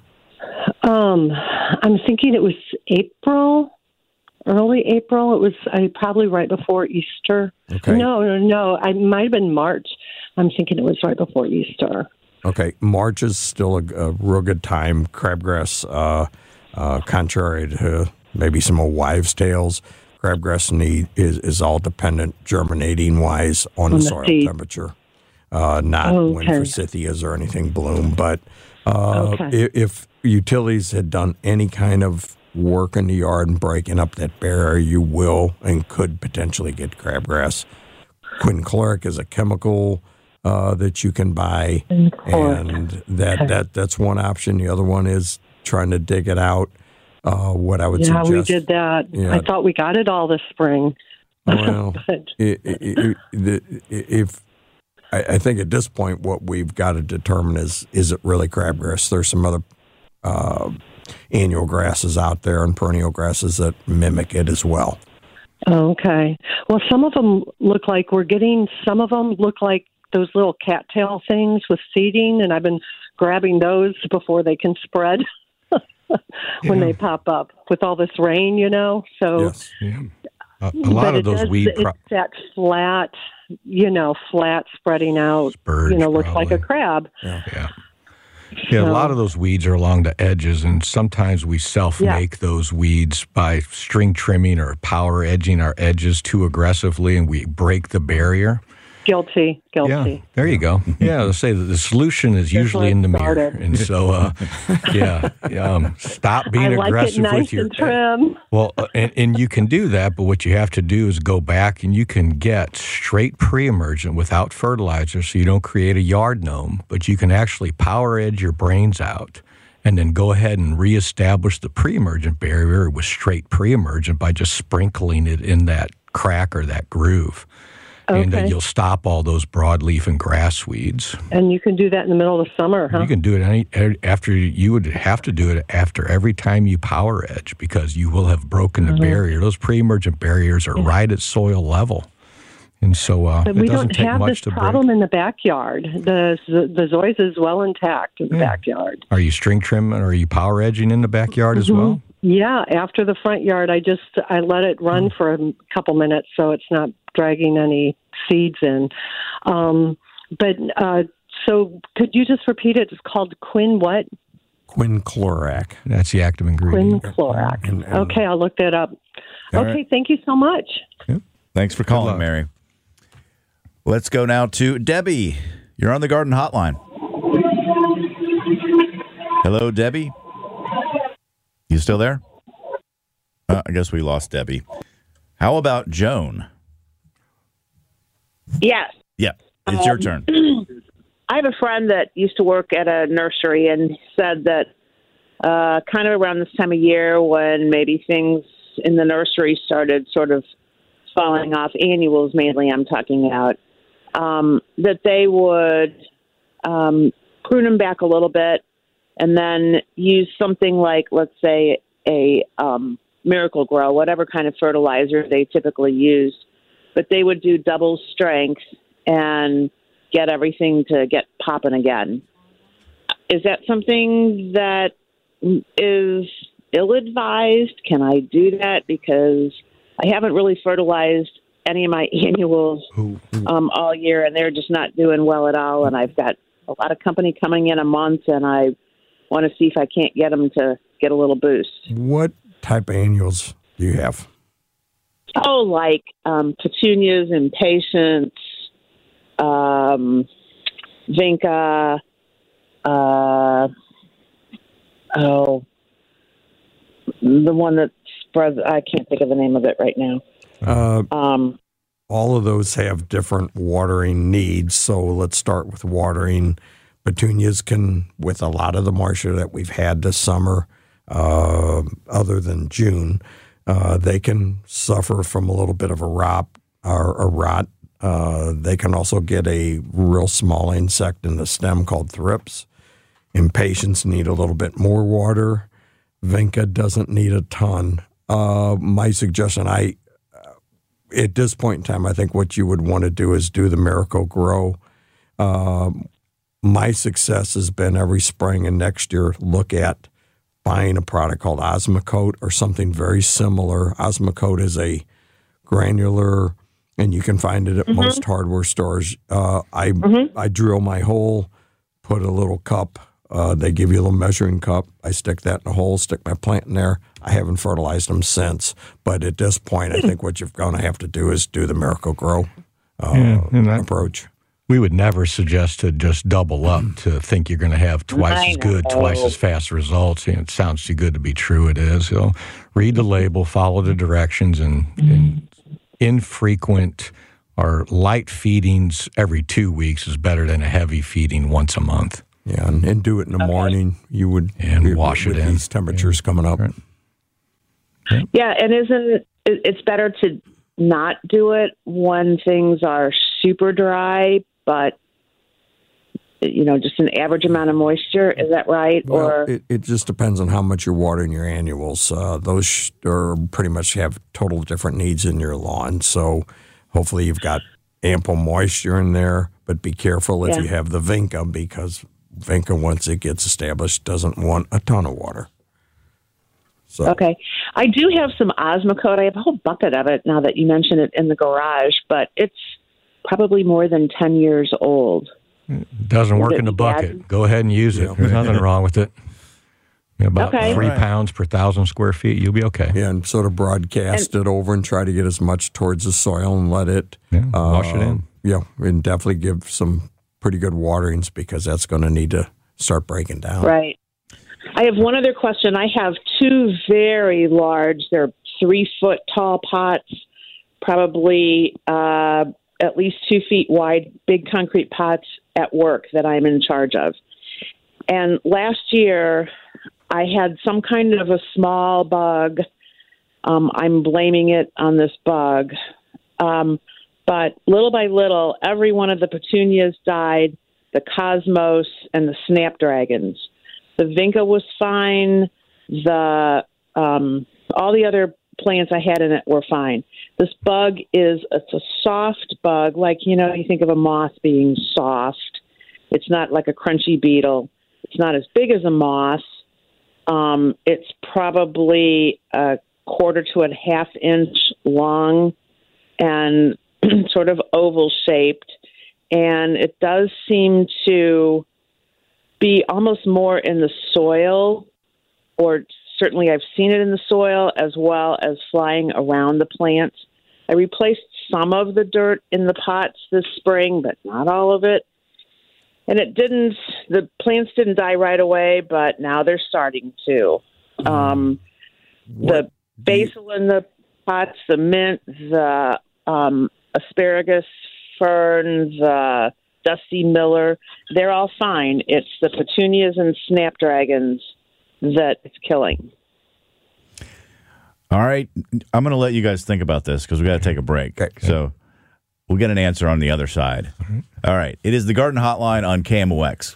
Um, I'm thinking it was April, early April. It was uh, probably right before Easter. Okay. No, no, no. I might have been March. I'm thinking it was right before Easter. Okay. March is still a, a real good time. Crabgrass, uh, uh, contrary to maybe some of wives' tales, crabgrass need is, is all dependent germinating-wise on, on the, the soil seed. temperature, uh, not oh, okay. when forsythias or anything bloom. But uh, okay. if, if utilities had done any kind of work in the yard and breaking up that barrier, you will and could potentially get crabgrass. Quinclorac is a chemical uh, that you can buy, and that, okay. that that's one option. The other one is trying to dig it out. Uh, what I would yeah, suggest. Yeah, we did that. Yeah. I thought we got it all this spring. Well, but. it, it, it, if I, I think at this point, what we've got to determine is is it really crabgrass? There's some other uh, annual grasses out there and perennial grasses that mimic it as well. Okay. Well, some of them look like we're getting, some of them look like those little cattail things with seeding, and I've been grabbing those before they can spread when Yeah. they pop up with all this rain, you know? So Yes. Yeah. A, a lot but of it those does, weed it's pro- that flat, you know, flat spreading out, Spurge, you know, looks like a crab. Yeah. Yeah. Yeah, a lot of those weeds are along the edges, and sometimes we self-make Yeah. those weeds by string trimming or power edging our edges too aggressively, and we break the barrier. Guilty, guilty. Yeah, there you go. Yeah, let's say that the solution is usually in the mirror, and so uh, yeah, um, stop being I like aggressive it nice with your. and trim. Well, uh, and, and you can do that, but what you have to do is go back and you can get straight pre-emergent without fertilizer, so you don't create a yard gnome, but you can actually power edge your brains out and then go ahead and reestablish the pre-emergent barrier with straight pre-emergent by just sprinkling it in that crack or that groove. And uh, Okay. you'll stop all those broadleaf and grass weeds. And you can do that in the middle of the summer, huh? You can do it any, after, you would have to do it after every time you power edge because you will have broken the Mhm. barrier. Those pre-emergent barriers are right at soil level. And so uh, But it we doesn't don't take have much this to break. problem in the backyard. The the zoysia is well intact in the backyard. Are you string trimming or are you power edging in the backyard as Mhm. well? Yeah, after the front yard, I just I let it run for a couple minutes so it's not dragging any seeds in. Um, but uh, so, could you just repeat it? It's called Quin what? Quinclorac. That's the active ingredient. Quinclorac. And- and- Okay, I'll look that up. All okay, right. thank you so much. Thanks for calling, Mary. Let's go now to Debbie. You're on the Garden Hotline. Hello, Debbie. You still there? Uh, I guess we lost Debbie. How about Joan? Yes. Yeah, it's your Um, turn. I have a friend that used to work at a nursery and said that uh, kind of around this time of year when maybe things in the nursery started sort of falling off, annuals mainly I'm talking about, um, that they would um, prune them back a little bit and then use something like, let's say, a um, Miracle Grow, whatever kind of fertilizer they typically use, but they would do double strength and get everything to get popping again. Is that something that is ill-advised? Can I do that? Because I haven't really fertilized any of my annuals um, all year, and they're just not doing well at all. And I've got a lot of company coming in a month, and I want to see if I can't get them to get a little boost. What type of annuals do you have? Oh, like um, petunias, impatiens, um, vinca, uh, oh, the one that spreads, I can't think of the name of it right now. Uh, Um, all of those have different watering needs. So let's start with watering. Petunias can, with a lot of the moisture that we've had this summer, uh, other than June, uh, they can suffer from a little bit of a rot. Or a rot. Uh, they can also get a real small insect in the stem called thrips. Impatiens need a little bit more water. Vinca doesn't need a ton. Uh, my suggestion, I at this point in time, I think what you would want to do is do the Miracle Grow. Um, my success has been every spring and next year look at buying a product called Osmocote or something very similar. Osmocote is a granular, and you can find it at Mhm. most hardware stores. Uh, I Mhm. I drill my hole, put a little cup. Uh, they give you a little measuring cup. I stick that in a hole, stick my plant in there. I haven't fertilized them since. But at this point, I think what you're going to have to do is do the Miracle Grow uh, Yeah, and that- approach. We would never suggest to just double up to think you're going to have twice I as good, know. twice as fast results. And it sounds too good to be true. It is. So read the label, follow the directions, and, and infrequent or light feedings every two weeks is better than a heavy feeding once a month. Yeah, and, and do it in the morning. You would and with- wash it with in. These temperatures coming up. yeah, and isn't it, it's better to not do it when things are super dry, but you know, just an average amount of moisture. Is that right? Well, or it, it just depends on how much you're watering your annuals. Uh, those sh- are pretty much have total different needs in your lawn. So hopefully you've got ample moisture in there, but be careful if Yeah. you have the vinca, because vinca, once it gets established, doesn't want a ton of water. So. Okay. I do have some Osmocote. I have a whole bucket of it now that you mention it in the garage, but it's probably more than ten years old. It doesn't work Is it in the bucket. bad? Go ahead and use it. There's nothing wrong with it. You know, about Okay. three Right. pounds per thousand square feet, you'll be okay. Yeah, and sort of broadcast it over and try to get as much towards the soil and let it yeah, wash it in. Yeah, and definitely give some pretty good waterings, because that's going to need to start breaking down. Right. I have one other question. I have two very large, they're three foot tall pots, probably uh, at least two feet wide, big concrete pots at work that I'm in charge of. And last year, I had some kind of a small bug. Um, I'm blaming it on this bug. Um, but little by little, every one of the petunias died, the cosmos and the snapdragons. The vinca was fine. The um, all the other plants I had in it were fine. This bug is it's a soft bug, like, you know, you think of a moth being soft. It's not like a crunchy beetle. It's not as big as a moth. Um, it's probably a quarter to a half inch long and sort of oval shaped. And it does seem to be almost more in the soil, or certainly I've seen it in the soil, as well as flying around the plants. I replaced some of the dirt in the pots this spring, but not all of it. And it didn't, the plants didn't die right away, but now they're starting to. Um, the basil in the pots, the mint, the um, asparagus fern, the Dusty Miller, they're all fine. It's the petunias and snapdragons that it's killing. All right. I'm going to let you guys think about this because we got to take a break. Okay. So we'll get an answer on the other side. Mm-hmm. All right. It is the Garden Hotline on K M O X.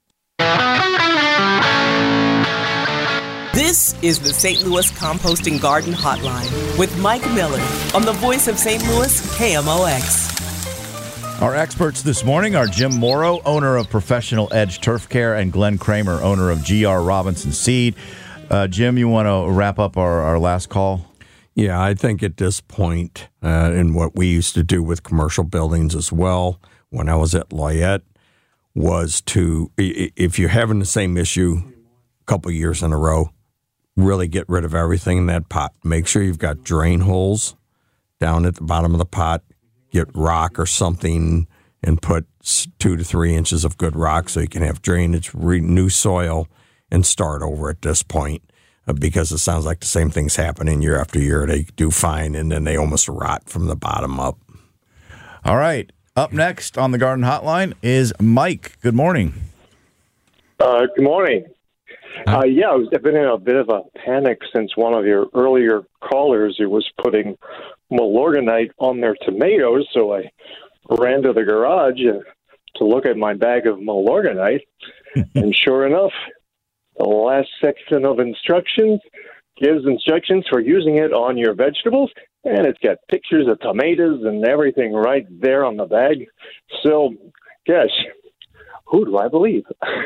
This is the Saint Louis Composting Garden Hotline with Mike Miller on the voice of Saint Louis, K M O X. Our experts this morning are Jim Morrow, owner of Professional Edge Turf Care, and Glenn Kramer, owner of G R Robinson Seed. Uh, Jim, you want to wrap up our, our last call? Yeah, I think at this point, uh, in what we used to do with commercial buildings as well, when I was at Loyette, was to, if you're having the same issue a couple years in a row, really get rid of everything in that pot. Make sure you've got drain holes down at the bottom of the pot. Get rock or something and put two to three inches of good rock so you can have drainage, renew soil, and start over at this point, uh, because it sounds like the same thing's happening year after year. They do fine, and then they almost rot from the bottom up. All right. Up next on the Garden Hotline is Mike. Good morning. Uh, good morning. Uh, yeah, I've been in a bit of a panic since one of your earlier callers who was putting Milorganite on their tomatoes, so I ran to the garage to look at my bag of Milorganite, and sure enough, the last section of instructions gives instructions for using it on your vegetables, and it's got pictures of tomatoes and everything right there on the bag. So, gosh, who do I believe?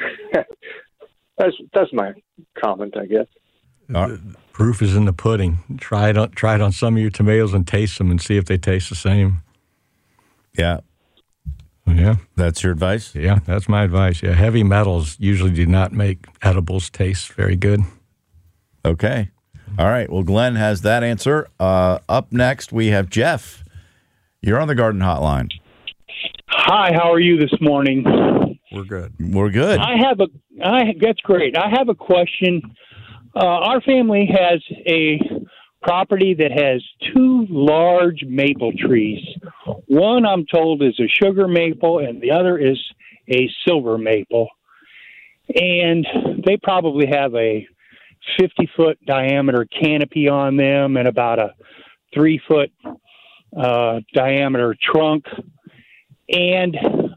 That's that's my comment, I guess. Uh, proof is in the pudding. Try it on, try it on some of your tomatoes and taste them and see if they taste the same. Yeah. Yeah. That's your advice? Yeah, that's my advice. Yeah, heavy metals usually do not make edibles taste very good. Okay. All right. Well, Glenn has that answer. Uh, up next, we have Jeff. You're on the Garden Hotline. Hi, how are you this morning? We're good. We're good. I have a. I that's great. I have a question. Uh, our family has a property that has two large maple trees. One, I'm told, is a sugar maple, and the other is a silver maple. And they probably have a fifty-foot diameter canopy on them and about a three-foot uh, diameter trunk. And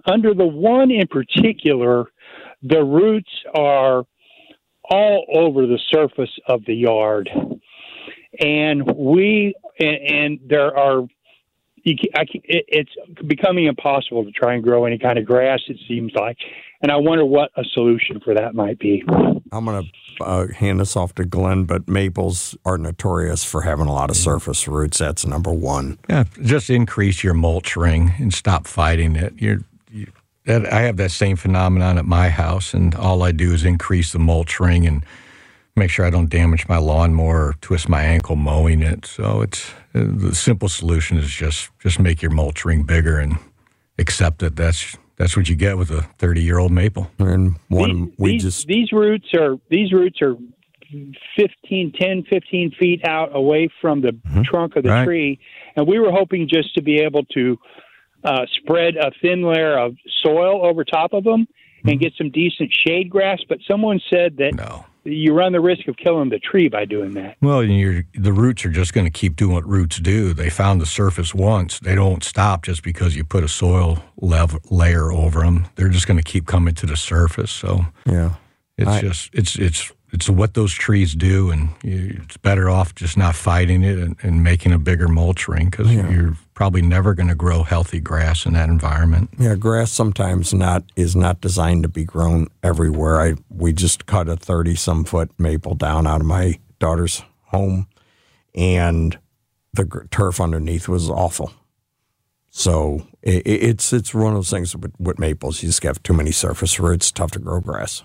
under the one in particular, the roots are all over the surface of the yard. And we, and, and there are, you, I, it, it's becoming impossible to try and grow any kind of grass, it seems like. And I wonder what a solution for that might be. I'm going to uh, hand this off to Glenn, but maples are notorious for having a lot of surface roots. That's number one. Yeah, just increase your mulch ring and stop fighting it. You're, you, that, I have that same phenomenon at my house, and all I do is increase the mulch ring and make sure I don't damage my lawnmower or twist my ankle mowing it. So it's uh, the simple solution is just just make your mulch ring bigger and accept that that's that's what you get with a thirty-year-old maple. And one these, we these, just these roots are these roots are fifteen, ten, fifteen feet out away from the mm-hmm. trunk of the right. tree, and we were hoping just to be able to uh, spread a thin layer of soil over top of them mm-hmm. and get some decent shade grass. But someone said that no. you run the risk of killing the tree by doing that. Well, you're, the roots are just going to keep doing what roots do. They found the surface once. They don't stop just because you put a soil level, layer over them. They're just going to keep coming to the surface. So yeah, it's I, just it's it's it's what those trees do, and you, it's better off just not fighting it and, and making a bigger mulch ring because yeah. you're probably never going to grow healthy grass in that environment. Yeah, grass sometimes not is not designed to be grown everywhere. I we just cut a thirty-some foot maple down out of my daughter's home, and the turf underneath was awful. So it, it's it's one of those things with, with maples. You just have too many surface roots, tough to grow grass.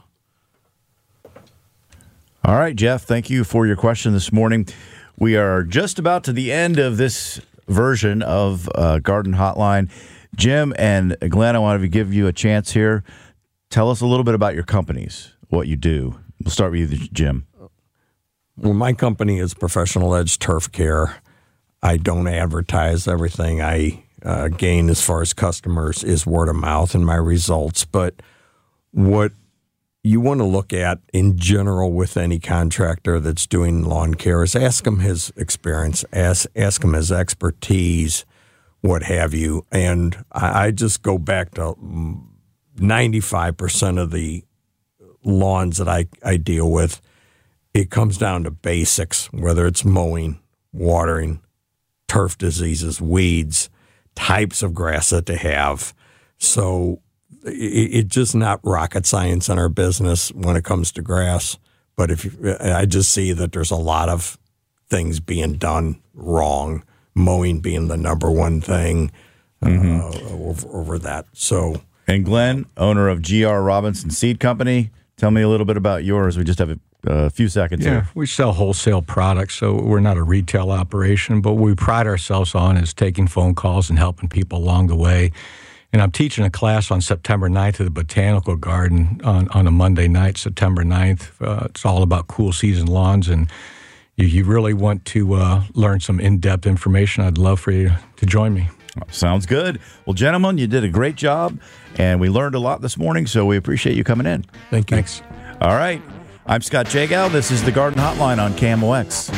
All right, Jeff, thank you for your question this morning. We are just about to the end of this version of uh, Garden Hotline. Jim and Glenn, I want to give you a chance here. Tell us a little bit about your companies, what you do. We'll start with you, Jim. Well, my company is Professional Edge Turf Care. I don't advertise. Everything I uh, gain as far as customers is word of mouth and my results. But what you want to look at in general with any contractor that's doing lawn care is ask him his experience, ask, ask him his expertise, what have you. And I, I just go back to ninety-five percent of the lawns that I, I deal with. It comes down to basics, whether it's mowing, watering, turf diseases, weeds, types of grass that they have. So it's just not rocket science in our business when it comes to grass. But if you, I just see that there's a lot of things being done wrong, mowing being the number one thing mm-hmm. uh, over, over that. So, and Glenn, owner of G R Robinson Seed Company, tell me a little bit about yours. We just have a a few seconds yeah, here. We sell wholesale products, so we're not a retail operation, but what we pride ourselves on is taking phone calls and helping people along the way. And I'm teaching a class on September ninth at the Botanical Garden on, on a Monday night, September ninth. Uh, it's all about cool season lawns, and you, you really want to uh, learn some in-depth information, I'd love for you to join me. Sounds good. Well, gentlemen, you did a great job, and we learned a lot this morning, so we appreciate you coming in. Thank you. Thanks. All right. I'm Scott Jagow. This is the Garden Hotline on K M O X.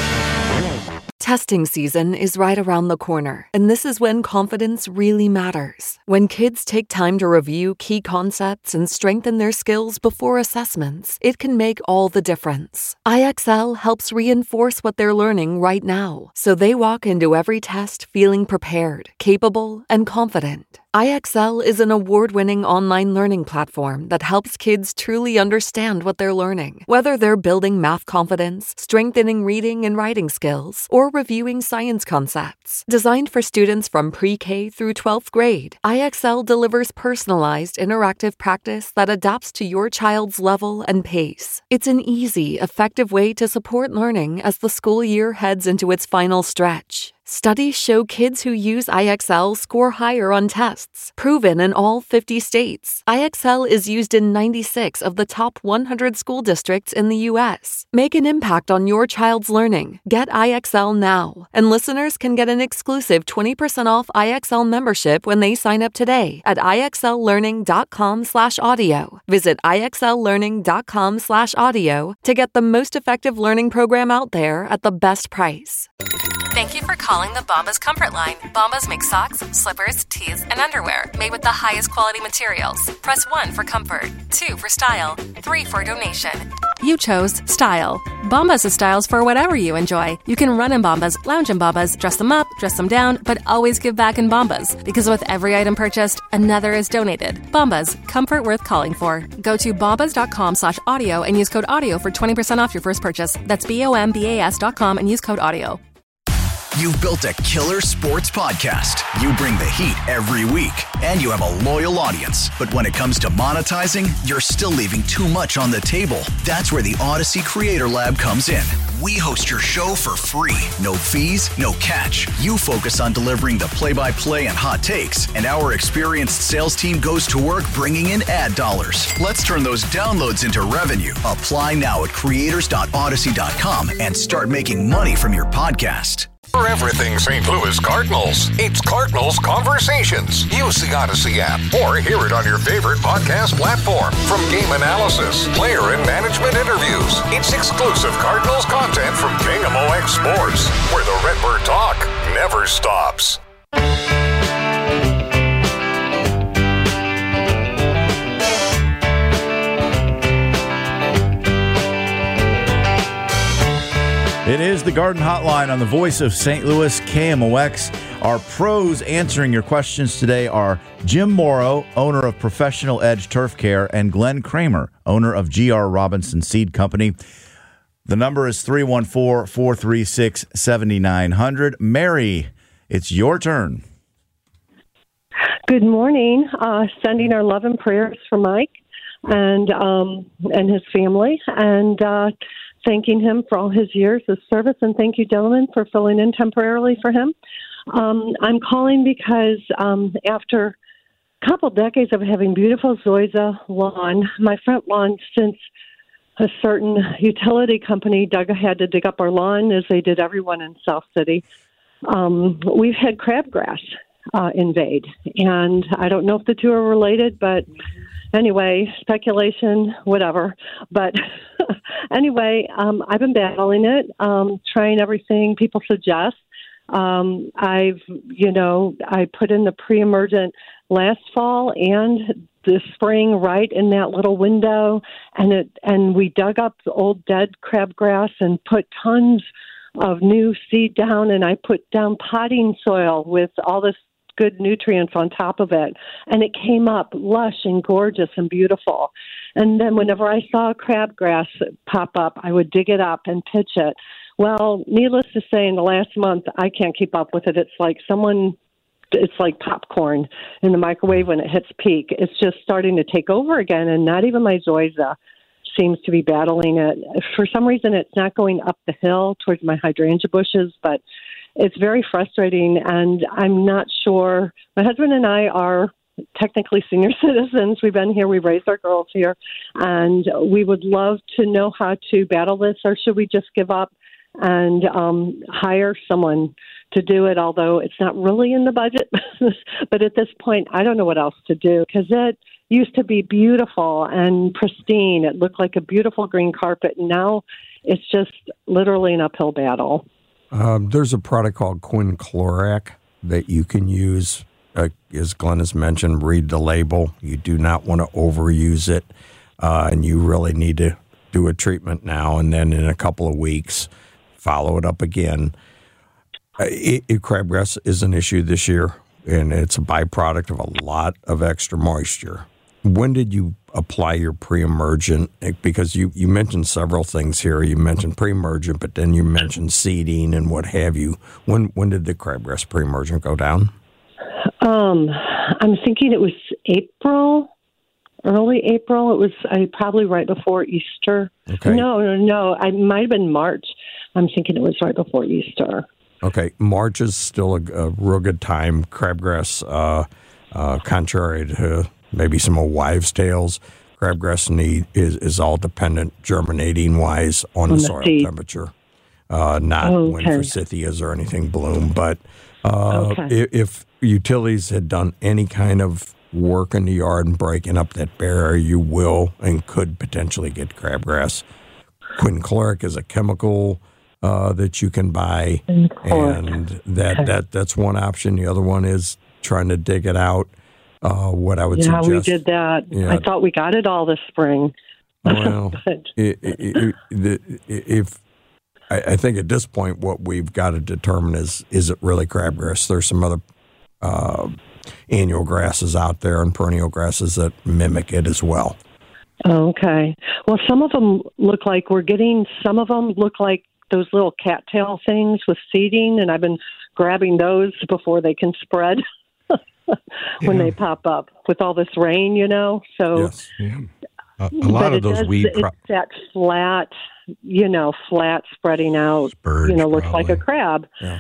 Testing season is right around the corner, and this is when confidence really matters. When kids take time to review key concepts and strengthen their skills before assessments, it can make all the difference. I X L helps reinforce what they're learning right now, so they walk into every test feeling prepared, capable, and confident. I X L is an award-winning online learning platform that helps kids truly understand what they're learning. Whether they're building math confidence, strengthening reading and writing skills, or reviewing science concepts. Designed for students from pre-K through twelfth grade, I X L delivers personalized, interactive practice that adapts to your child's level and pace. It's an easy, effective way to support learning as the school year heads into its final stretch. Studies show kids who use I X L score higher on tests, proven in all fifty states. I X L is used in ninety-six of the top one hundred school districts in the U S. Make an impact on your child's learning. Get I X L now. And listeners can get an exclusive twenty percent off I X L membership when they sign up today at IXLlearning.com slash audio. Visit IXLlearning.com slash audio to get the most effective learning program out there at the best price. Thank you for calling the Bombas Comfort Line. Bombas make socks, slippers, tees, and underwear made with the highest quality materials. Press one for comfort, two for style, three for donation. You chose style. Bombas has styles for whatever you enjoy. You can run in Bombas, lounge in Bombas, dress them up, dress them down, but always give back in Bombas. Because with every item purchased, another is donated. Bombas, comfort worth calling for. Go to bombas.com slash audio and use code audio for twenty percent off your first purchase. That's B-O-M-B-A-S dot com and use code audio. You've built a killer sports podcast. You bring the heat every week, and you have a loyal audience. But when it comes to monetizing, you're still leaving too much on the table. That's where the Odyssey Creator Lab comes in. We host your show for free. No fees, no catch. You focus on delivering the play-by-play and hot takes, and our experienced sales team goes to work bringing in ad dollars. Let's turn those downloads into revenue. Apply now at creators dot odyssey dot com and start making money from your podcast. For everything Saint Louis Cardinals, it's Cardinals Conversations. Use the Odyssey app or hear it on your favorite podcast platform. From game analysis, player and management interviews, it's exclusive Cardinals content from K M O X Sports, where the Redbird talk never stops. It is the Garden Hotline on the voice of Saint Louis, K M O X. Our pros answering your questions today are Jim Morrow, owner of Professional Edge Turf Care, and Glenn Kramer, owner of G R Robinson Seed Company. The number is three one four, four three six, seven nine zero zero. Mary, it's your turn. Good morning. Uh, sending our love and prayers for Mike and um, and his family, and uh, thanking him for all his years of service. And thank you, gentlemen, for filling in temporarily for him. Um, I'm calling because um, after a couple decades of having beautiful zoysia lawn, my front lawn, since a certain utility company dug had to dig up our lawn, as they did everyone in South City, um, we've had crabgrass uh, invade. And I don't know if the two are related, but anyway, speculation, whatever. But anyway, um, I've been battling it, um, trying everything people suggest. Um, I've, you know, I put in the pre-emergent last fall and the spring right in that little window, and it and we dug up the old dead crabgrass and put tons of new seed down, and I put down potting soil with all this good nutrients on top of it, and it came up lush and gorgeous and beautiful. And then whenever I saw crabgrass pop up, I would dig it up and pitch it. Well, needless to say, in the last month, I can't keep up with it. It's like someone, it's like popcorn in the microwave when it hits peak. It's just starting to take over again, and not even my zoysia seems to be battling it. For some reason, it's not going up the hill towards my hydrangea bushes, but it's very frustrating, and I'm not sure. My husband and I are technically senior citizens. We've been here. We've raised our girls here, and we would love to know how to battle this, or should we just give up and um, hire someone to do it, although it's not really in the budget. But at this point, I don't know what else to do, because it used to be beautiful and pristine. It looked like a beautiful green carpet, and now it's just literally an uphill battle. Um, there's a product called Quinclorac that you can use. Uh, as Glenn has mentioned, read the label. You do not want to overuse it, uh, and you really need to do a treatment now, and then in a couple of weeks, follow it up again. Uh, it, it, crabgrass is an issue this year, and it's a byproduct of a lot of extra moisture. When did you apply your pre-emergent? Because you, you mentioned several things here. You mentioned pre-emergent, but then you mentioned seeding and what have you. When when did the crabgrass pre-emergent go down? Um, I'm thinking it was April, early April. It was I, probably right before Easter. Okay. No, no, no. I might have been March. I'm thinking it was right before Easter. Okay. March is still a, a real good time. Crabgrass, uh, uh, contrary to maybe some of wives' tales, crabgrass need is, is all dependent, germinating-wise, on, on the, the soil seed. temperature, uh, not oh, okay. when forsythias or anything bloom. But uh, okay. if utilities had done any kind of work in the yard and breaking up that barrier, you will and could potentially get crabgrass. Quinclorac is a chemical uh, that you can buy, and that, Okay. that that's one option. The other one is trying to dig it out. Uh, what I would Yeah, suggest. we did that. Yeah. I thought we got it all this spring. Well, But- i- i- i- the- if I, I think at this point, what we've got to determine is is it really crabgrass? There's some other uh, annual grasses out there and perennial grasses that mimic it as well. Okay. Well, some of them look like we're getting, some of them look like those little cattail things with seeding, and I've been grabbing those before they can spread when they pop up with all this rain, you know? So, Yeah. A, a lot but of it those does, weed it's pro- that flat, you know, flat spreading out, Spurge, you know, looks like a crab. Yeah.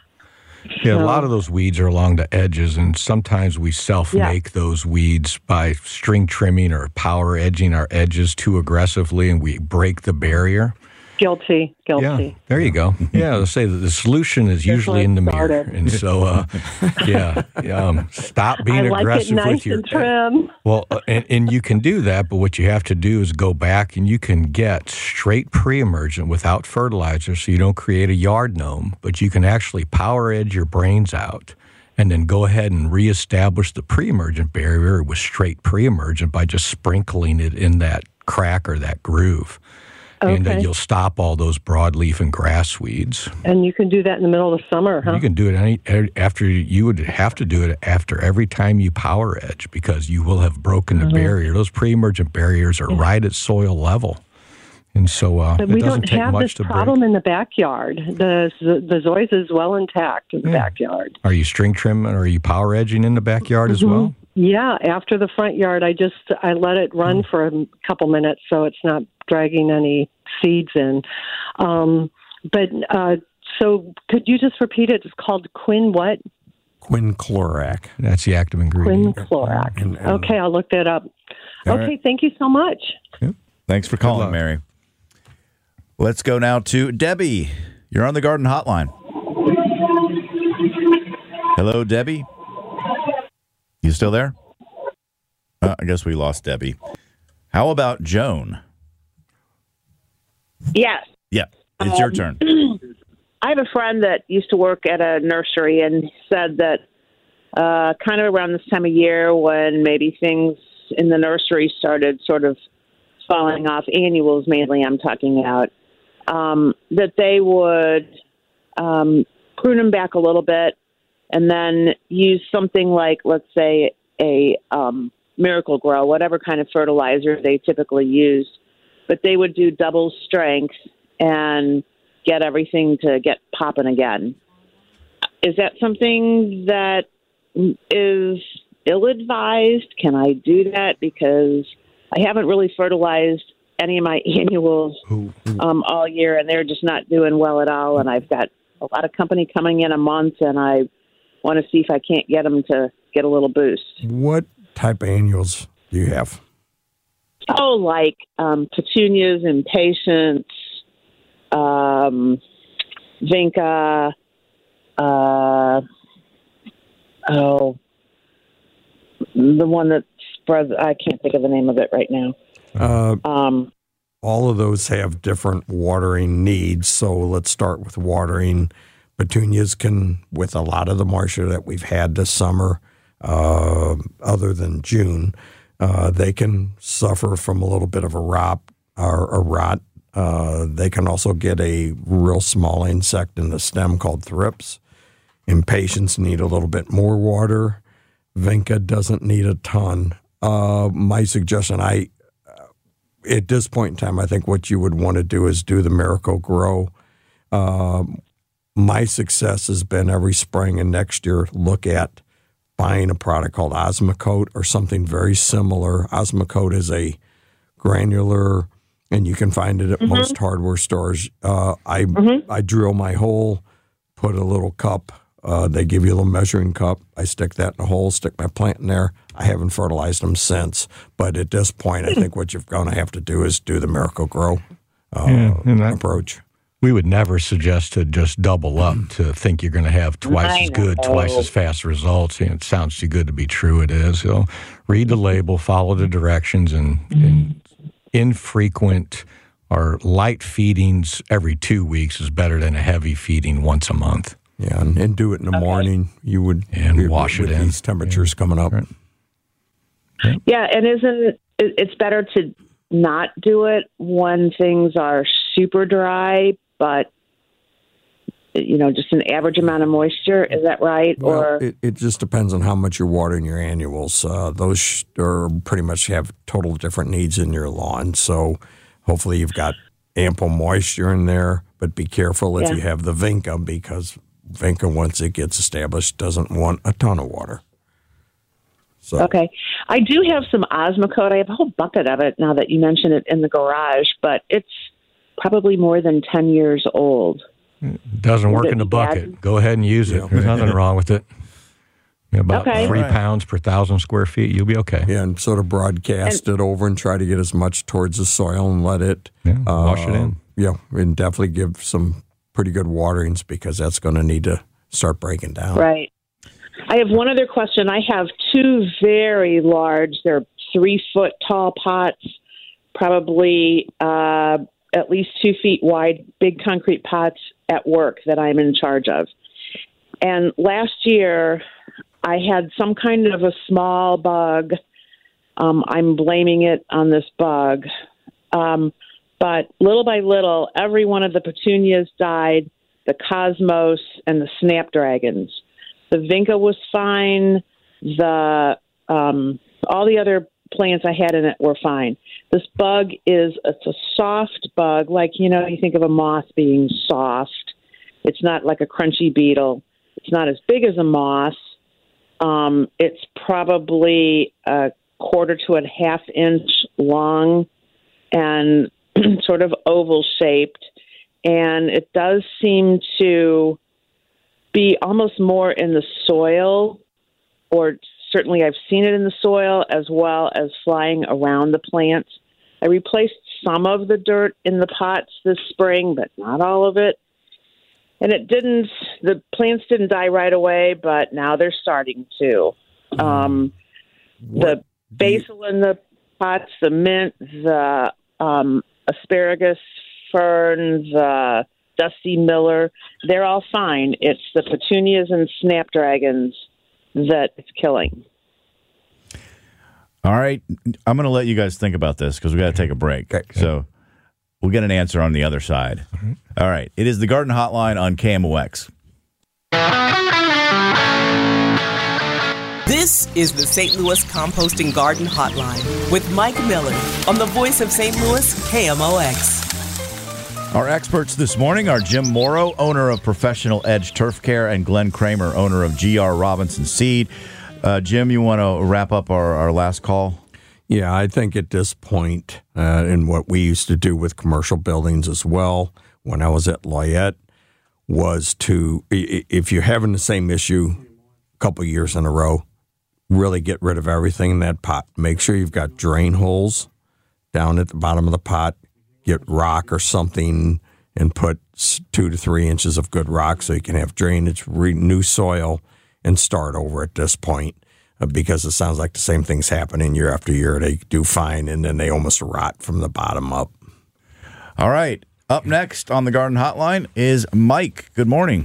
Yeah, a lot of those weeds are along the edges, and sometimes we self-make those weeds by string trimming or power edging our edges too aggressively, and we break the barrier. Guilty, guilty. Yeah, there you go. Yeah, let's say that the solution is usually in the mirror, started. and so, uh, yeah, um, stop being I like aggressive it nice with your. and trim. Well, uh, and, and you can do that, but what you have to do is go back and you can get straight pre-emergent without fertilizer, so you don't create a yard gnome, but you can actually power edge your brains out and then go ahead and reestablish the pre-emergent barrier with straight pre-emergent by just sprinkling it in that crack or that groove. And then Okay. you'll stop all those broadleaf and grass weeds. And you can do that in the middle of the summer, huh? You can do it any er, after you would have to do it after every time you power edge because you will have broken the Mhm. barrier. Those pre-emergent barriers are right at soil level, and so uh, But it we doesn't don't take have much this to break. problem in the backyard. The the zoysia is well intact in the backyard. Are you string trimming or are you power edging in the backyard as Mhm. well? Yeah, after the front yard, I just I let it run for a couple minutes so it's not dragging any seeds in. Um, but uh, so could you just repeat it? It's called Quin what? Quinclorac. That's the active ingredient. Quinclorac. And- and- Okay, I'll look that up. All Okay, right. thank you so much. Thanks for calling, Mary. Let's go now to Debbie. You're on the Garden Hotline. Hello, Debbie. You still there? Uh, I guess we lost Debbie. How about Joan? Yes. Yeah, it's your Um, turn. I have a friend that used to work at a nursery and said that uh, kind of around this time of year when maybe things in the nursery started sort of falling off, annuals mainly I'm talking about, um, that they would um, prune them back a little bit and then use something like, let's say, a um, Miracle Grow, whatever kind of fertilizer they typically use, but they would do double strength and get everything to get popping again. Is that something that is ill-advised? Can I do that? Because I haven't really fertilized any of my annuals um, all year, and they're just not doing well at all. And I've got a lot of company coming in a month, and I want to see if I can't get them to get a little boost. What type of annuals do you have? Oh, like um, petunias, impatiens, um, vinca, uh, oh, the one that spreads, I can't think of the name of it right now. Uh, Um, all of those have different watering needs. So let's start with watering. Petunias can, with a lot of the moisture that we've had this summer, uh, other than June, uh, they can suffer from a little bit of a rot. Or a rot. Uh, they can also get a real small insect in the stem called thrips. Impatiens need a little bit more water. Vinca doesn't need a ton. Uh, my suggestion, I at this point in time, I think what you would want to do is do the Miracle Grow. Um, my success has been every spring and next year look at buying a product called Osmocote or something very similar. Osmocote is a granular, and you can find it at Mm-hmm. most hardware stores. Uh, I I drill my hole, put a little cup. Uh, they give you a little measuring cup. I stick that in a hole, stick my plant in there. I haven't fertilized them since. But at this point, I think what you're going to have to do is do the Miracle Grow uh, Yeah, and that- approach. We would never suggest to just double up to think you're going to have twice I as good, know. twice as fast results. And it sounds too good to be true. It is. So read the label, follow the directions, and, and infrequent our light feedings every two weeks is better than a heavy feeding once a month. Yeah, and, and do it in the okay. morning. You would and it, wash with it in. These temperatures yeah. coming up. Right. Yeah. yeah, and isn't it's better to not do it when things are super dry, but you know, just an average amount of moisture. Is that right? Well, or it, it just depends on how much you're watering your annuals. Uh, those are pretty much have total different needs in your lawn. So hopefully you've got ample moisture in there, but be careful if yeah. you have the vinca, because vinca, once it gets established, doesn't want a ton of water. So. Okay. I do have some Osmocote. I have a whole bucket of it now that you mention it in the garage, but it's probably more than ten years old. It doesn't work in the bucket. Bad? Go ahead and use it. Yeah. There's nothing wrong with it. About okay. three right. pounds per thousand square feet, you'll be okay. Yeah, and sort of broadcast and, it over and try to get as much towards the soil and let it yeah, uh, wash it in. Yeah, and definitely give some pretty good waterings, because that's going to need to start breaking down. Right. I have one other question. I have two very large, they're three foot tall pots, probably uh, at least two feet wide, big concrete pots at work that I'm in charge of. And last year, I had some kind of a small bug. Um, I'm blaming it on this bug. Um, but little by little, every one of the petunias died, the cosmos and the snapdragons. The vinca was fine. The um, all the other plants I had in it were fine. This bug is it's a soft bug, like, you know, you think of a moth being soft. It's not like a crunchy beetle. It's not as big as a moth. Um, it's probably a quarter to a half inch long and sort of oval shaped. And it does seem to be almost more in the soil, or certainly I've seen it in the soil, as well as flying around the plants. I replaced some of the dirt in the pots this spring, but not all of it. And it didn't, the plants didn't die right away, but now they're starting to. Um, the basil in the pots, the mint, the um, asparagus fern, the Dusty Miller, they're all fine. It's the petunias and snapdragons that it's killing. All right. I'm going to let you guys think about this because we got to take a break. Okay. So we'll get an answer on the other side. Mm-hmm. All right. It is the Garden Hotline on K M O X. This is the Saint Louis Composting Garden Hotline with Mike Miller on the voice of Saint Louis, K M O X. Our experts this morning are Jim Morrow, owner of Professional Edge Turf Care, and Glenn Kramer, owner of G R Robinson Seed. Uh, Jim, you want to wrap up our, our last call? Yeah, I think at this point, uh, in what we used to do with commercial buildings as well, when I was at Loyette, was to, if you're having the same issue a couple years in a row, really get rid of everything in that pot. Make sure you've got drain holes down at the bottom of the pot. Get rock or something and put two to three inches of good rock so you can have drainage, renew soil, and start over at this point, uh, because it sounds like the same thing's happening year after year. They do fine, and then they almost rot from the bottom up. All right. Up next on the Garden Hotline is Mike. Good morning.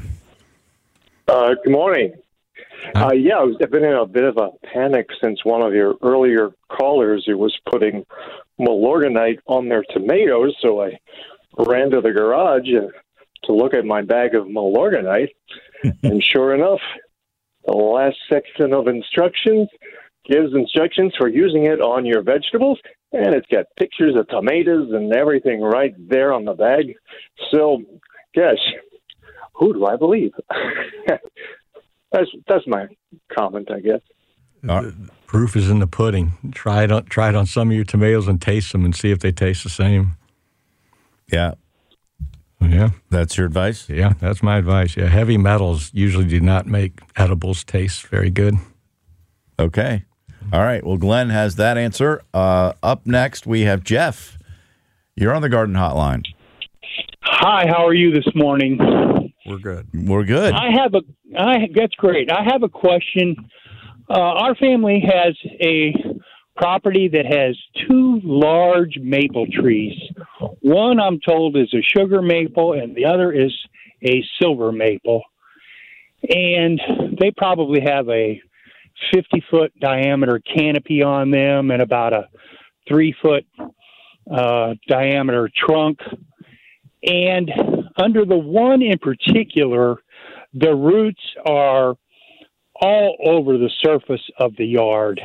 Uh, good morning. Uh, yeah, I've been in a bit of a panic since one of your earlier callers who was putting Milorganite on their tomatoes, so I ran to the garage to look at my bag of Milorganite, and sure enough, the last section of instructions gives instructions for using it on your vegetables, and it's got pictures of tomatoes and everything right there on the bag. So, gosh, who do I believe? That's that's my comment, I guess. Uh, proof is in the pudding. Try it on, try it on some of your tomatoes and taste them and see if they taste the same. Yeah. Yeah. That's your advice? Yeah, that's my advice. Yeah, heavy metals usually do not make edibles taste very good. Okay. All right. Well, Glenn has that answer. Uh, up next, we have Jeff. You're on the Garden Hotline. Hi, how are you this morning? We're good. We're good. I have a. I that's great. I have a question. Uh, our family has a property that has two large maple trees. One, I'm told, is a sugar maple, and the other is a silver maple. And they probably have a fifty-foot diameter canopy on them and about a three-foot uh, diameter trunk. And under the one in particular, the roots are all over the surface of the yard.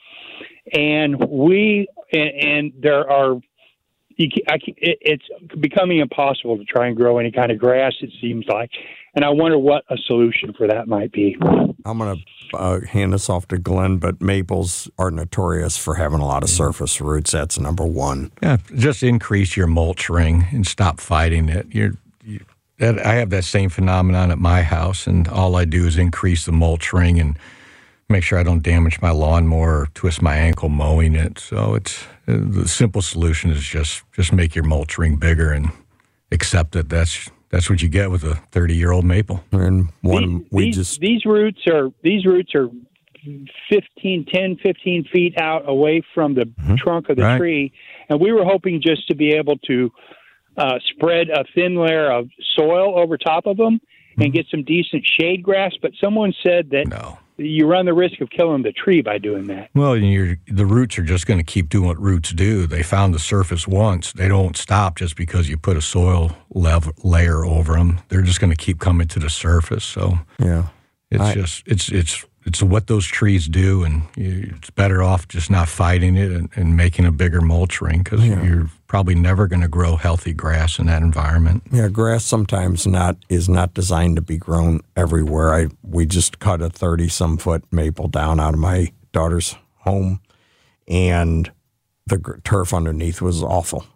And we, and, and there are, you, I, it, it's becoming impossible to try and grow any kind of grass, it seems like. And I wonder what a solution for that might be. I'm going to uh, hand this off to Glenn, but maples are notorious for having a lot of surface roots. That's number one. Yeah, just increase your mulch ring and stop fighting it. You're, you, that, I have that same phenomenon at my house, and all I do is increase the mulch ring and make sure I don't damage my lawnmower or twist my ankle mowing it. So it's uh, the simple solution is just just make your mulch ring bigger and accept that that's that's what you get with a thirty-year-old maple. And one these, we these, just these roots are these roots are fifteen, ten, fifteen feet out away from the mm-hmm. trunk of the right. tree, and we were hoping just to be able to uh, spread a thin layer of soil over top of them mm-hmm. and get some decent shade grass. But someone said that no. you run the risk of killing the tree by doing that. Well, you're, the roots are just going to keep doing what roots do. They found the surface once. They don't stop just because you put a soil level, layer over them. They're just going to keep coming to the surface. So yeah, it's I, just it's it's it's what those trees do, and you, it's better off just not fighting it and, and making a bigger mulch ring because yeah. you're probably never going to grow healthy grass in that environment. Yeah, grass sometimes not is not designed to be grown everywhere. I we just cut a thirty-some foot maple down out of my daughter's home, and the gr- turf underneath was awful.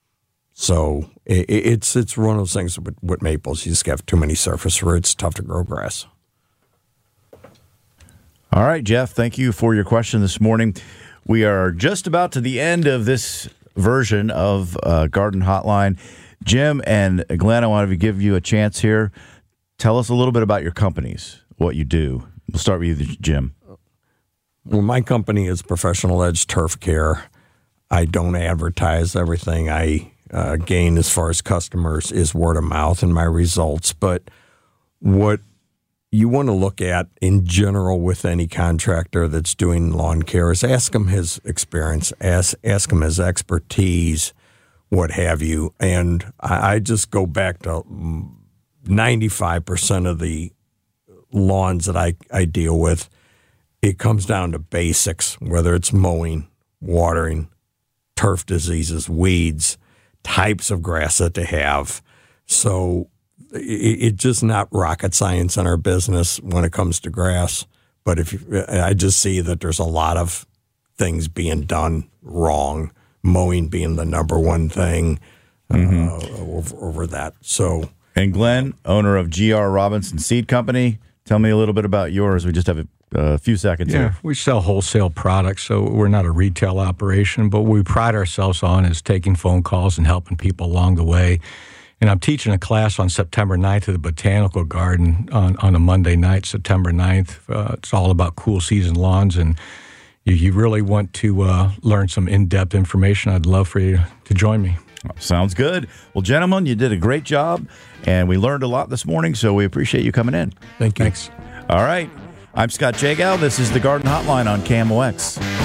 So it, it's it's one of those things with, with maples. You just have too many surface roots. Tough to grow grass. All right, Jeff, thank you for your question this morning. We are just about to the end of this version of uh, Garden Hotline. Jim and Glenn, I want to give you a chance here. Tell us a little bit about your companies, what you do. We'll start with you, Jim. Well, my company is Professional Edge Turf Care. I don't advertise. Everything I uh, gain as far as customers is word of mouth and my results. But what you want to look at in general with any contractor that's doing lawn care is ask him his experience, ask, ask him his expertise, what have you. And I, I just go back to ninety-five percent of the lawns that I, I deal with. It comes down to basics, whether it's mowing, watering, turf diseases, weeds, types of grass that they have. So it's just not rocket science in our business when it comes to grass. But if you, I just see that there's a lot of things being done wrong, mowing being the number one thing mm-hmm. uh, over, over that. So, and Glenn, owner of G R Robinson Seed Company, tell me a little bit about yours. We just have a A few seconds yeah, here. We sell wholesale products, so we're not a retail operation, but what we pride ourselves on is taking phone calls and helping people along the way. And I'm teaching a class on September ninth at the Botanical Garden on, on a Monday night, September ninth. Uh, it's all about cool season lawns, and if you really want to uh, learn some in-depth information, I'd love for you to join me. Sounds good. Well, gentlemen, you did a great job, and we learned a lot this morning, so we appreciate you coming in. Thank you. Thanks. All right. I'm Scott Jagow. This is the Garden Hotline on K M O X.